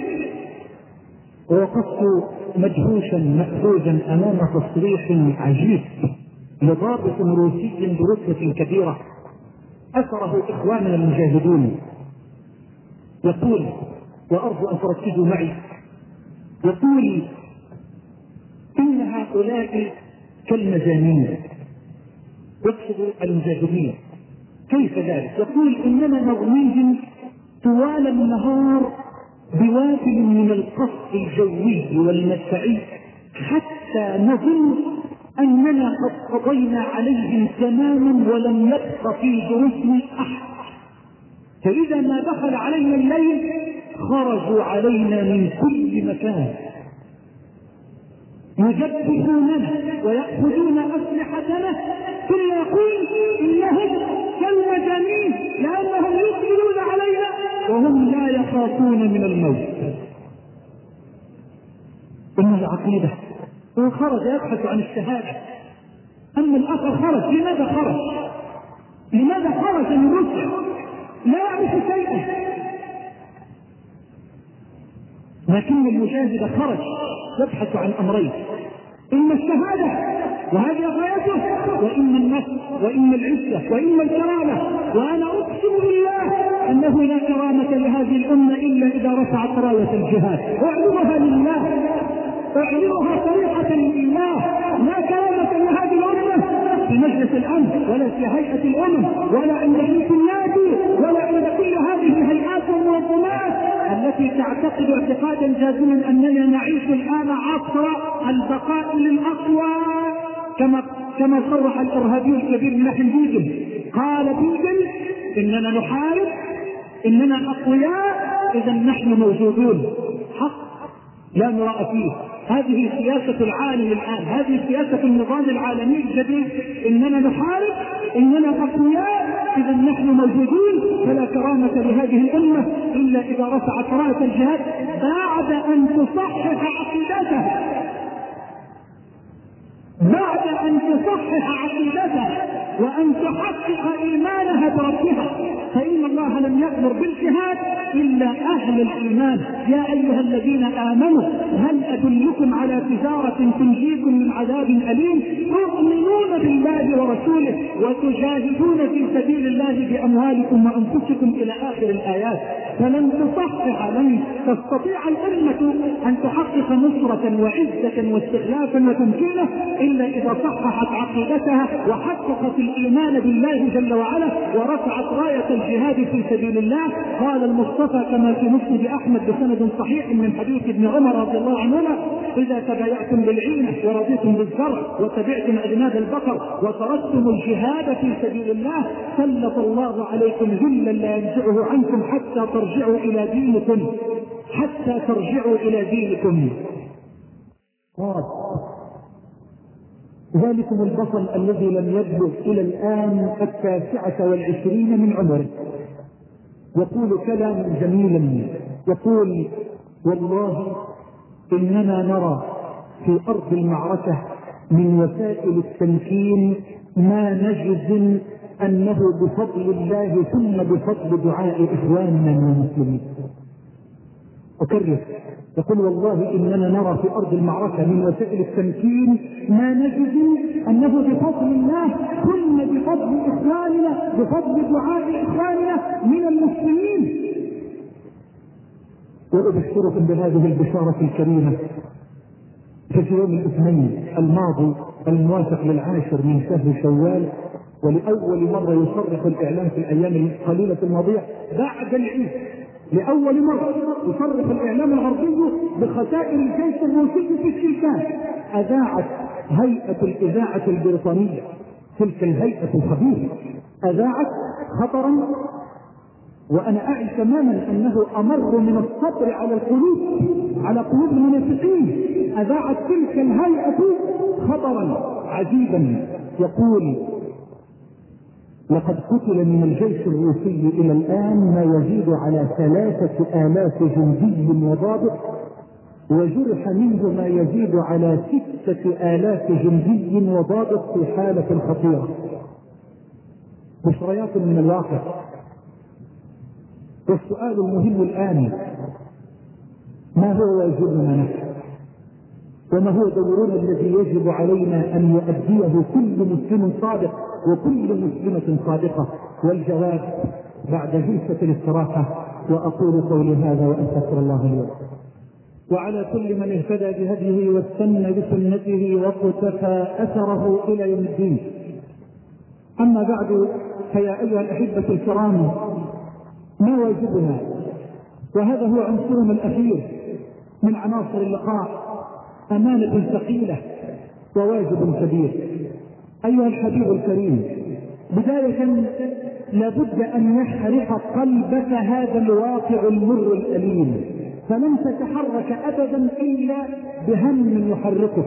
ووقفت مدهوشا مأخوذا امام تصريح عجيب لضابط روسي برتبة كبيرة اثره اخواننا المجاهدون، يقول وارجو ان تركزوا معي، يقول ان هؤلاء كالمجانين، يقصد المجاهدين. كيف ذلك؟ يقول اننا نرميهم طوال النهار بوافل من القصف الجوي والمدفعي حتى نظن اننا قد قضينا عليهم تماما ولم يبق في جروسنا احد، فاذا ما دخل علينا الليل خرجوا علينا من كل مكان يجبسوننا ويأخذون أسلحتنا، ثم يقول إنهم كالمجانين لأنهم يقبلون علينا وهم لا يخافون من الموت. إن العقيدة هو خرج يبحث عن الشهادة، أما الآخر خرج. لماذا خرج من روسيا؟ لا يعرف شيئا، لكن المجاهد خرج يبحث عن أمرين: إما الشهادة وهذه غايته، وإما النصر، وإما العزة، وإما الكرامة. وأنا أقسم بالله أنه لا كرامة لهذه الأمة إلا إذا رفعت راية الجهاد. أعلمها لله، أعلمها صريحة لله. لا كرامة لهذه الأمة في مجلس الأمن ولا في هيئة الأمم ولا عند رئيس النادي ولا عند كل هذه الهيئات والمنظمات التي تعتقد اعتقادا جازما أننا نعيش الآن عصر البقاء للأقوى، كما صرح الإرهابي الكبير مناحم بيجن. قال بيجن إننا نحارب، إننا أقوياء، إذا نحن موجودون. حق، لا مراء فيه. هذه سياسة العالم الآن، هذه سياسة النظام العالمي الجديد. إننا نحارب، إننا أقوياء، إذا نحن موجودين، فلا كرامة لهذه الأمة إلا إذا رفعت راية الجهاد بعد أن تصحح عقيدتها، بعد أن تصحح عقيدتها وأن تحقق إيمانها بربها. فإن الله لم يأمر بالجهاد إلا أهل الإيمان. يا أيها الذين آمنوا هل أدلكم على تجارة تنجيكم من عذاب أليم تؤمنون بالله ورسوله وتجاهدون في سبيل الله بأموالكم وأنفسكم إلى آخر الآيات. فلن تصحح، لن تستطيع الأمة أن تحقق نصرة وعزة واستخلافا وتمكينه إلا إذا صححت عقيدتها وحققت الإيمان بالله جل وعلا ورفعت راية الجهاد في سبيل الله. قال المصطفى كما في مسند أحمد بسند صحيح من حديث ابن عمر رضي الله عنهما: إذا تبايعتم بالعينة ورضيتم بالزرع وتبعتم أجناد البقر وتركتم الجهاد في سبيل الله سلط الله عليكم ذلا لا ينزعه عنكم حتى ترجعوا إلى دينكم، حتى ترجعوا إلى دينكم. ذلكم البطل الذي لم يبلغ إلى الآن 29 من عمره يقول كلاما جميلا، يقول: والله إننا نرى في أرض المعركة من وسائل التمكين ما نجزم أنه بفضل الله ثم بفضل دعاء إخواننا من المسلمين. أكرر، يقول: والله إننا نرى في أرض المعركة من وسائل التمكين ما نجزم أنه بفضل الله ثم بفضل إخواننا، بفضل دعاء إخواننا من المسلمين. وأبشركم بهذه البشارة الكريمة في يوم الاثنين الماضي الموافق للعاشر من شهر شوال، ولأول مرة يصرح الإعلام في الأيام القليلة الماضية بعد العيد، لأول مرة يصرح الإعلام الغربي بخسائر الجيش الروسي في الشيشان. أذاعت هيئة الإذاعة البريطانية، تلك الهيئة الخبيثة، أذاعت خطرا وأنا أعي تماما أنه أمر من الصبر على القلوب، على قلوب المنافقين. أذاعت تلك الهيئة خطرا عجيبا يقول: لقد قتل من الجيش الروسي إلى الآن ما يزيد على 3000 جندي وضابط، وجرح منه ما يزيد على 6000 جندي وضابط في حالة خطيرة. بشريات من الواقع. والسؤال المهم الآن: ما هو واجبنا نحن؟ وما هو دورنا الذي يجب علينا أن يؤديه كل مسلم صادق وكل مسلمة صادقة؟ والجواب بعد جلسة الاستراحة. وأقول قولي هذا وأستغفر الله لي وعلى كل من اهتدى بهديه واستنى بسنته واقتفى أثره إلى يوم الدين. أما بعد، فيا أيها الأحبة الكرام، ما واجبنا؟ وهذا هو عنصرنا الأخير من عناصر اللقاء، أمانة ثقيلة وواجب كبير. أيها الحبيب الكريم، بداية لابد أن يحرق قلبك هذا الواقع المر الأليم، فلن تتحرك أبدا إلا بهم يحركك.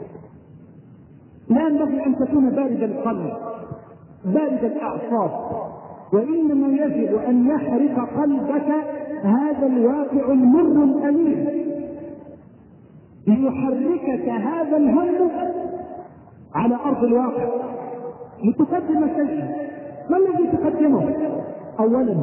لا ينبغي أن تكون بارد القلب بارد الأعصاب، وإنما يجب أن يحرق قلبك هذا الواقع المر الأليم ليحركك هذا الهم على أرض الواقع لتقدم شيئا. ما الذي تقدمه؟ أولا،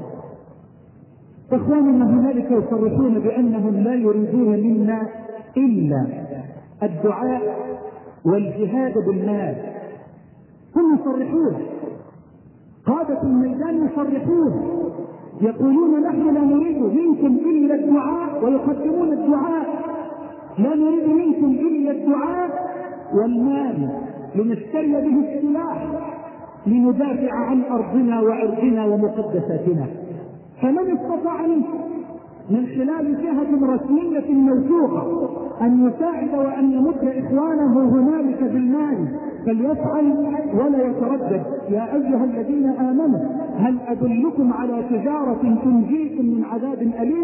إخواننا هنالك يصرحون بأنهم لا يريدون منا إلا الدعاء والجهاد بالمال. هم يصرحون، قادة الميدان يصرحون، يقولون: نحن لا نريد منكم إلا الدعاء، ويقدمون الدعاء. لا نريد منكم إلا الدعاء والمال لنشتري به السلاح لندافع عن أرضنا وعرضنا ومقدساتنا. فمن استطاع منكم من خلال جهة رسمية موثوقة أن يساعد وأن يمد إخوانه هنالك بالمال فليفعل ولا يتردد. يا أيها الذين آمنوا هل أدلكم على تجارة تنجيكم من عذاب أليم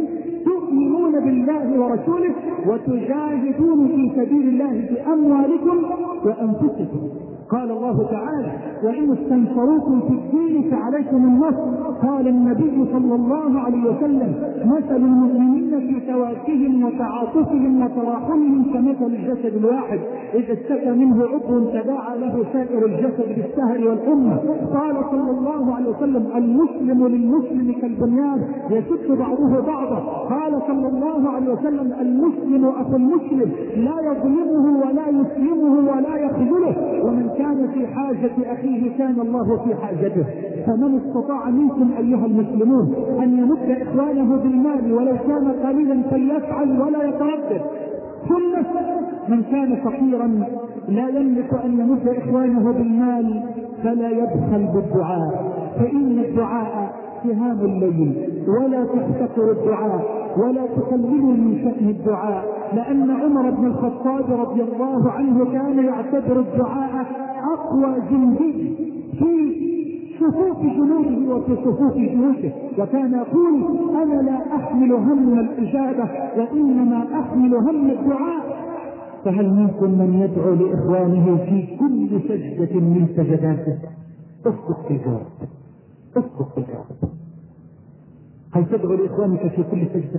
تؤمنون بالله ورسوله وتجاهدون في سبيل الله بأموالكم وأنفسكم. قال الله تعالى: وإن استنصروكم في الدين فعليكم النصر. قال النبي صلى الله عليه وسلم: مثل المؤمنين في توادهم وتعاطفهم وتراحمهم كمثل الجسد الواحد إذا اشتكى منه عضو تداعى له سائر الجسد بالسهر والحمى. قال صلى الله عليه وسلم: المسلم للمسلم كالبنيان يشد بعضه بعضا. قال صلى الله عليه وسلم: المسلم أخو المسلم لا يظلمه ولا يسلمه ولا يخذله، ومن كان في حاجة أخيه كان الله في حاجته. فمن استطاع منكم أيها المسلمون أن يمد إخوانه بالمال ولو كان قليلا فليفعل ولا يتردد. ثم من كان فقيرا لا يملك أن يمد إخوانه بالمال فلا يبخل بالدعاء، فإن الدعاء سهام الليل، ولا تحتقر الدعاء ولا تقللوا من شأن الدعاء، لأن عمر بن الخطاب رضي الله عنه كان يعتبر الدعاء أقوى جندي في صفوف جنوده وفي صفوف جيوشه، وكان يقول: أنا لا أحمل هم الإجابة وإنما أحمل هم الدعاء. فهل منكم من يدعو لإخوانه في كل سجدة من سجداته؟ اسكت الجواب، اسكت الجواب. هل تدعو لإخوانك في كل سجدة؟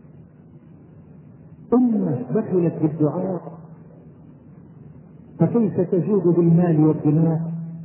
أمة بخلت بالدعاء فكيف تجود بالمال والدماء؟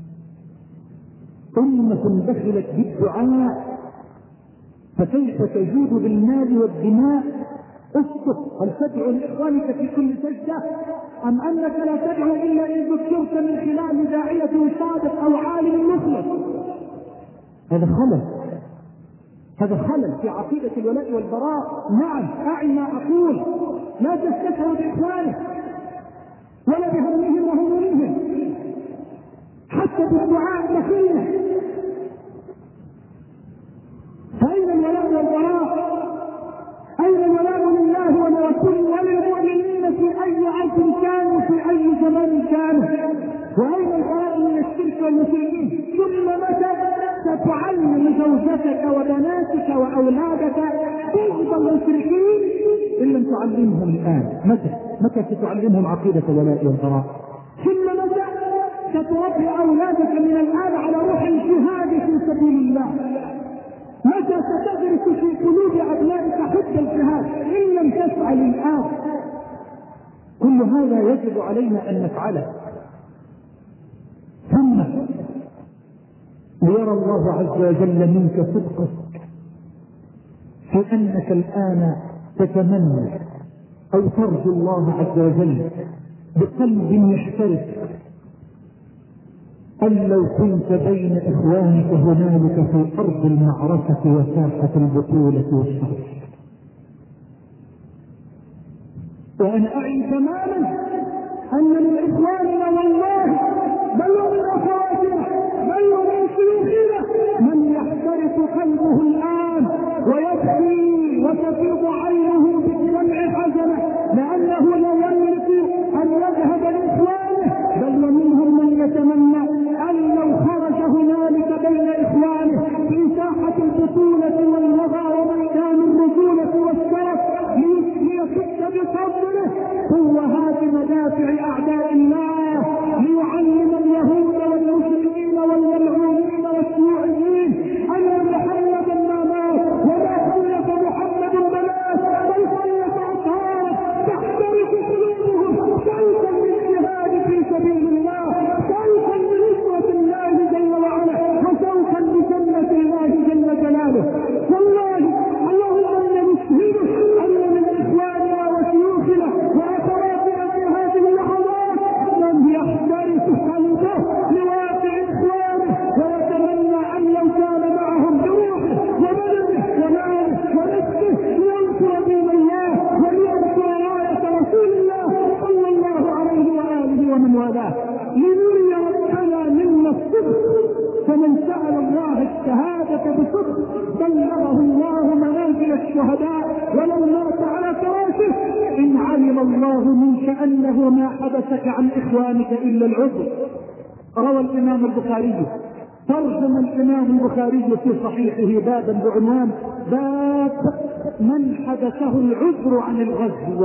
أمة بخلت بالدعاء فكيف تجود بالمال والدماء؟ اسكت. هل تدعو لإخوانك في كل سجدة أم أنك لا تدعو إلا إن ذكرت من خلال داعية صادق أو عالم مخلص؟ هذا خلل، هذا خلل في عقيدة الولاء والبراء. نعم، أعي ما أقول، لا تستشعر بإخوانك ولا بهمهم وهمومهم، حتى بالدعاء دخيلة. فأين الولاء والبراء؟ أين الولاء لله ولرسوله وللمؤمنين في أي عصر كانوا في أي زمان كانوا؟ وأين البراء من الشرك والمشركين؟ ثم متى ستعلم زوجتك وبناتك وأولادك بغض المشركين إن لم تعلمهم الآن؟ متى ستعلمهم عقيدة الولاء والبراء؟ ثم متى ستربي أولادك من الآن على روح الجهاد في سبيل الله؟ متى ستغرس في قلوب أبنائك حب الجهاد إن لم تفعل الآن؟ كل هذا يجب علينا أن نفعله. ثم ليرى الله عز وجل منك صدقك في أنك الآن تتمنى أو ترجو الله عز وجل بقلب يحترق أن لو كنت بين إخوانك هنالك في أرض المعركة وساحة البطولة والشرف. وأنا أعي تماما أن من إخواننا والله بل ومن أخواتنا بل ومن شيوخنا من يحترق قلبه الآن ويبكي وتفيض عينه بالدمع حزنة لأنه لا يملك أن يذهب لإخوانه، بل ومنهم من يتمنى أن لو خرج هنالك بين إخوانه في ساحة البطولة والوضع وميدان الرجولة والشرف ليشد بفضله هو هذه مدافع أعداء الله، ليعلم اليهود والمشركين والملعونين والشيوعيين أن محمدا ما مات وما خلف محمد بنات بل خلف أطهار تحترق قلوبهم شوقا للجهاد في سبيل الله، شوقا لنصرة الله جل وعلا وشوقا لجنة الله جل جلاله. والله اللهم إنا نشهد أن من إخواننا وشيوخنا وأخواتنا في هذه اللحظات من يحترق قلبه لواقع إخوانه ويتمنى أن لو كان معهم بروحه وبدنه وماله ونفسه لينصر دين الله ولينصر راية رسول الله صلى الله عليه وآله ومن والاه لنري ربنا منا الصدق. فمن سأل الله الشهادة بصدق بلغه الله منازل الشهداء ولو مات على فراشه إن علم الله منك أنه ما حدثك عن إخوانك إلا العذر. روى الإمام البخاري، ترجم الإمام البخاري في صحيحه بابا بعنوان باب من حبسه العذر عن الغزو.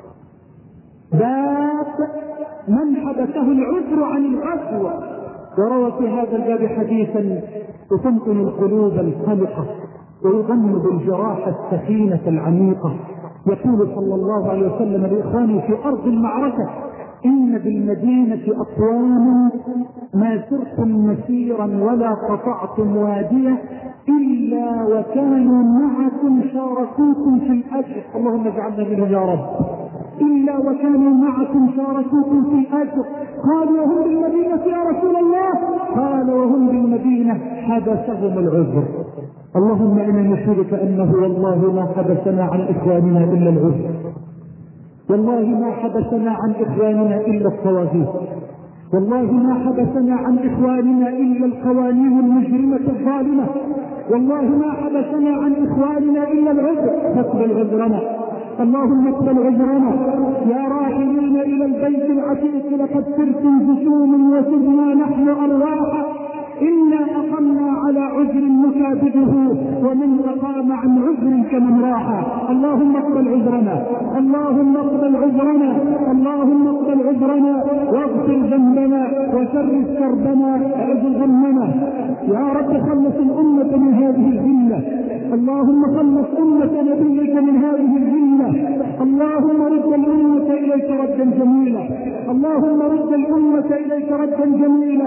باب من حبسه العذر عن الغزو. وروى في هذا الباب حديثا يطمئن القلوب القلقة ويغمض الجراح السخينة العميقة. يقول صلى الله عليه وسلم لإخوانه في أرض المعركة: إن بالمدينة أقواما ما سرتم مسيرا ولا قطعتم وادية إلا وكانوا معكم شاركوكم في الأجر. اللهم اجعلنا منهم يا رب. إلا وكانوا معكم شاركوكم في الأجر. قالوا: وهم بالمدينة يا رسول الله؟ قال: وهم بالمدينة حبسهم العذر. اللهم إنا نشهدك أنه والله ما حبسنا عن إخواننا إلا العذر، والله ما حبسنا عن إخواننا إلا الطواغيت، والله ما حبسنا عن إخواننا إلا القوانين المجرمة الظالمة، والله ما حبسنا عن إخواننا إلا العذر. فاقبل عذرنا، اللهم اقبل عذرنا يا راحلين إلى البيت العتيق. لقد سرتم جسوم وسرنا نحن أرواحا، إنا أقمنا على عذر نكابده ومن أقام عن عذر كمن راح. اللهم اقبل عذرنا، اللهم اقبل عذرنا، اللهم اقبل عذرنا واغفر ذنبنا وشرف كربنا واعز ذمنا. يا رب خلص الأمة من هذه الذلة، اللهم خلص أمة نبيك من هذه الذلة. اللهم رد الأمة إليك ردا جميلا، اللهم رد الأمة إليك ردا جميلا.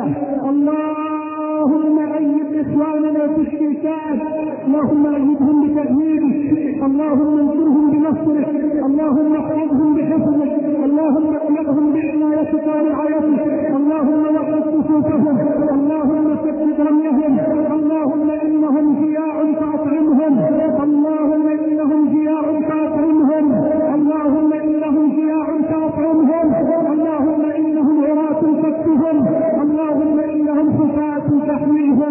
اللهم أيد إخواننا في الشتات، اللهم أيدهم بتأييدك، اللهم انصرهم بنصرك، اللهم احفظهم بحفظك، اللهم اقلقهم بعنايتك ورعايتك، اللهم وحد صفوفهم، اللهم سدد رميهم، اللهم إنهم جياع فأطعمهم، اللهم إنهم جياع فأطعمهم، اللهم إنهم جياع فأطعمهم، اللهم إنهم عراة فاكفهم، اللهم إنهم حفاة فاحميهم،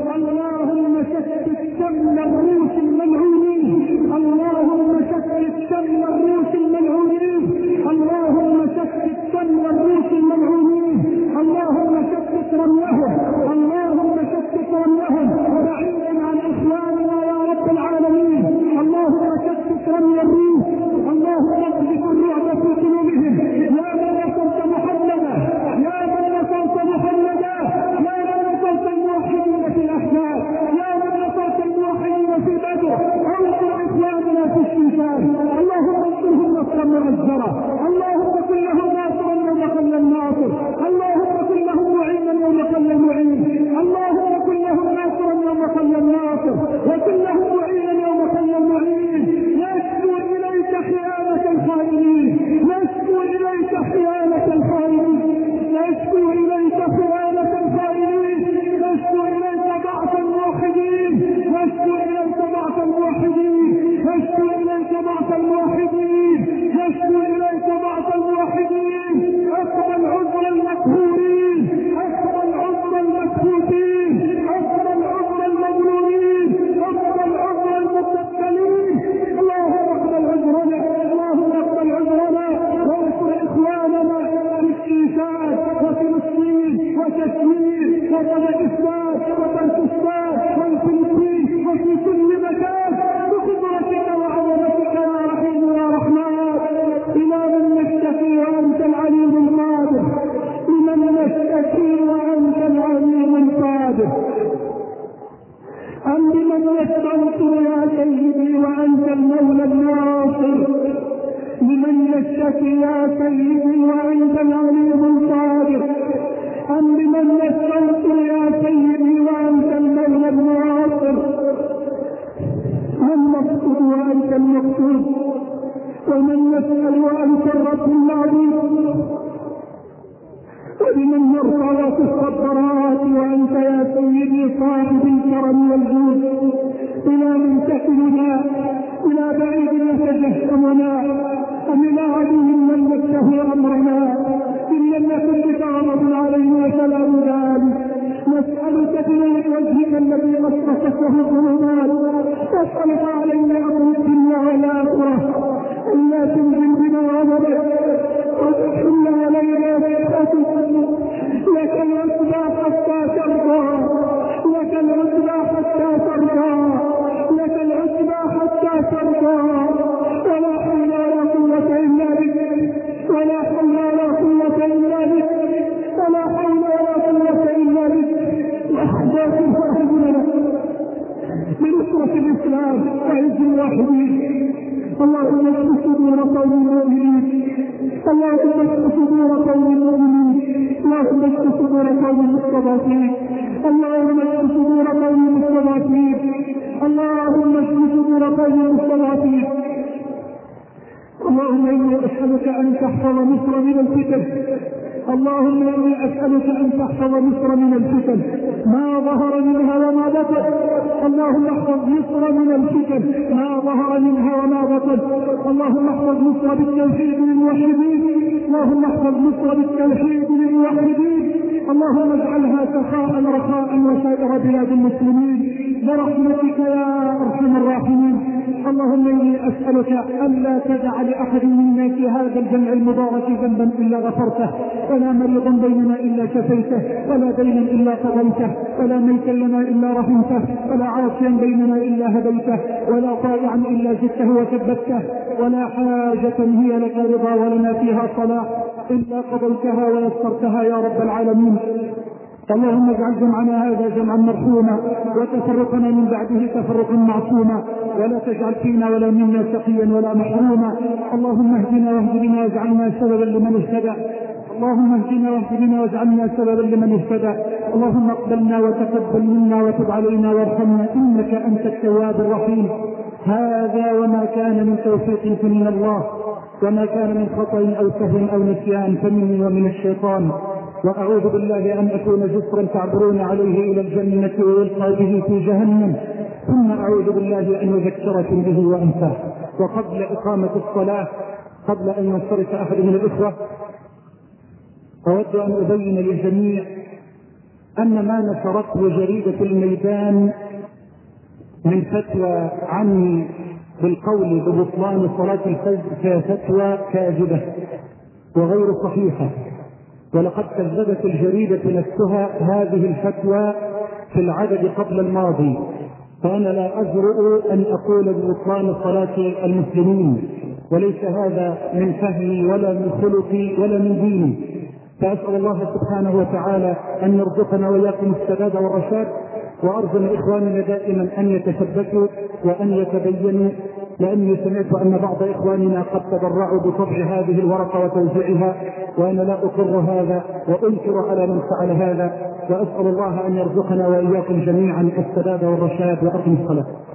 اللهم شتت شمل الروس الملعونين، اللهم شتت شمل الروس الملعونين، اللهم شتت شمل الروس الملعونين، اللهم شتت رميهم، اللهم شتت رميهم بعيدا عن إخواننا يا رب العالمين. اللهم شتت رمي الروس، اللهم اقذف الرعب في قلوبهم. يا من نصرت محمدا، يا من نصرت محمدا، يا من نصرت الموحدين في الأحزاب، يا من نصرت الموحدين في بدر، انصر إخواننا في الشتات. اللهم انصرهم نصرا مؤزرا، اللهم كن لهم ناصرا يوم قل الناصر، اللهم كن لهم معينا يوم قل المعين، اللهم كن لهم ناصرا يوم قل الناصر، وكن لهم معينا يوم قل المعين. نشكو إليك خيانة الخائنين، نشكو إليك خيانة الخائنين، نشكو إليك خيانة الخائنين، نشكو إليك ضعف الموحدين، نشكو إليك ضعف الموحدين، نشكو إليك ضعف الموحدين، نشكو إليك ضعف الموحدين. أقبل عذر المقهورين، أقبل عذر المكفوتين، أقبل عذر المظلومين، أقبل عذر المستقبلين. اللهم اقبل عذرنا، اللهم اقبل عذرنا وانصر إخواننا في الشيشان وفلسطين وكشمير وطاجكستان وبلوچستان والفلبين وفي كل مكان بقدرتك وعظمتك يا رحيم يا رحمن. إلى من نشتكي وأنت العليم القادر، لمن نشتكي وأنت العليم القادر. أم بمن نستنصر يا سيدي وأنت المولى الناصر، لمن نشتكي يا سيدي وأنت العليم القادر. أم بمن نستنصر يا سيدي وأنت المولى الناصر. من نقصد وأنت المقصود، ومن نسأل وأنت الرب المعبود، ولمن نرفع في الصبرات وأنت يا سيدي صاحب الكرم والجود. إلى من تحلنا، إلى بعيد يتجهمنا، أم إلى عدو من نكته أمرنا. إن لم يكن بك غضب علينا فلا مبالي، نسألك بنور وجهك الذي أشرقته الظلمات، نسألك علينا أمر الدنيا والآخرة، ألا تنزل بنا غضبك وتحل علينا سخطك. لك العتبى حتى ترضى، لك العتبى حتى ترضى، لك العتبى اللهم اشف صدور قوم المؤمنين، اللهم اشف صدور قوم المؤمنين، اللهم اشف صدور قوم المستضعفين، اللهم اشف صدور قوم المستضعفين، اللهم اشف صدور قوم المستضعفين. اللهم اني اسالك ان تحفظ مصر من الفتن، اللهم اني اسالك ان تحفظ مصر من الفتن ما ظهر منها وما بطن، اللهم احفظ مصر من الفتن ما ظهر منها وما بطن، اللهم احفظ مصر بالتوحيد للموحدين، اللهم احفظ مصر بالتوحيد للموحدين، اللهم اجعلها سخاء رخاء وسائر بلاد المسلمين برحمتك يا ارحم الراحمين. اللهم اني اسالك الا تدع لاحد منا في هذا الجمع المبارك ذنبا الا غفرته، ولا مريضا بيننا الا شفيته، ولا دينا الا قضيته، ولا ميتا لنا الا رحمته، ولا عاصيا بيننا الا هديته، ولا طائعا الا زدته وثبته، ولا حاجة هي لك رضا ولنا فيها صلاح الا قضيتها ويسرتها يا رب العالمين. اللهم اجعل جمعنا هذا جمعا مرحوما وتفرقنا من بعده تفرقا معصوما، ولا تجعل فينا ولا منا شقيا ولا محروما. اللهم اهدنا واهد بنا واجعلنا سببا لمن اهتدى، اللهم اهدنا واهد بنا واجعلنا سببا لمن اهتدى. اللهم اقبلنا وتقبل منا وتب علينا وارحمنا انك انت التواب الرحيم. هذا وما كان من توفيق فمن الله، وما كان من خطأ او سهو او نسيان فمني ومن الشيطان، وأعوذ بالله أن أكون جسرا تعبرون عليه إلى الجنة ويلقى به في جهنم، ثم أعوذ بالله أن أذكركم به وأنساه. وقبل إقامة الصلاة، قبل أن ينصرف أحد من الإخوة، أود أن أبين للجميع أن ما نشرته جريدة الميدان من فتوى عني بالقول ببطلان صلاة الفجر كفتوى كاذبة وغير صحيحة، ولقد كذبت الجريدة نفسها هذه الفتوى في العدد قبل الماضي، فأنا لا أجرؤ أن أقول ببطلان صلاة المسلمين، وليس هذا من فهمي ولا من خلقي ولا من ديني. فأسأل الله سبحانه وتعالى أن يرزقنا وإياكم السداد والرشاد، وأرجو من إخواننا دائما أن يتثبتوا وأن يتبينوا، لأني سمعت أن بعض إخواننا قد تبرعوا بطبع هذه الورقة وتوزيعها، وأنا لا أقر هذا وأنكر على من فعل هذا، وأسأل الله أن يرزقنا وإياكم جميعا السداد والرشاد وأقم الصلاة.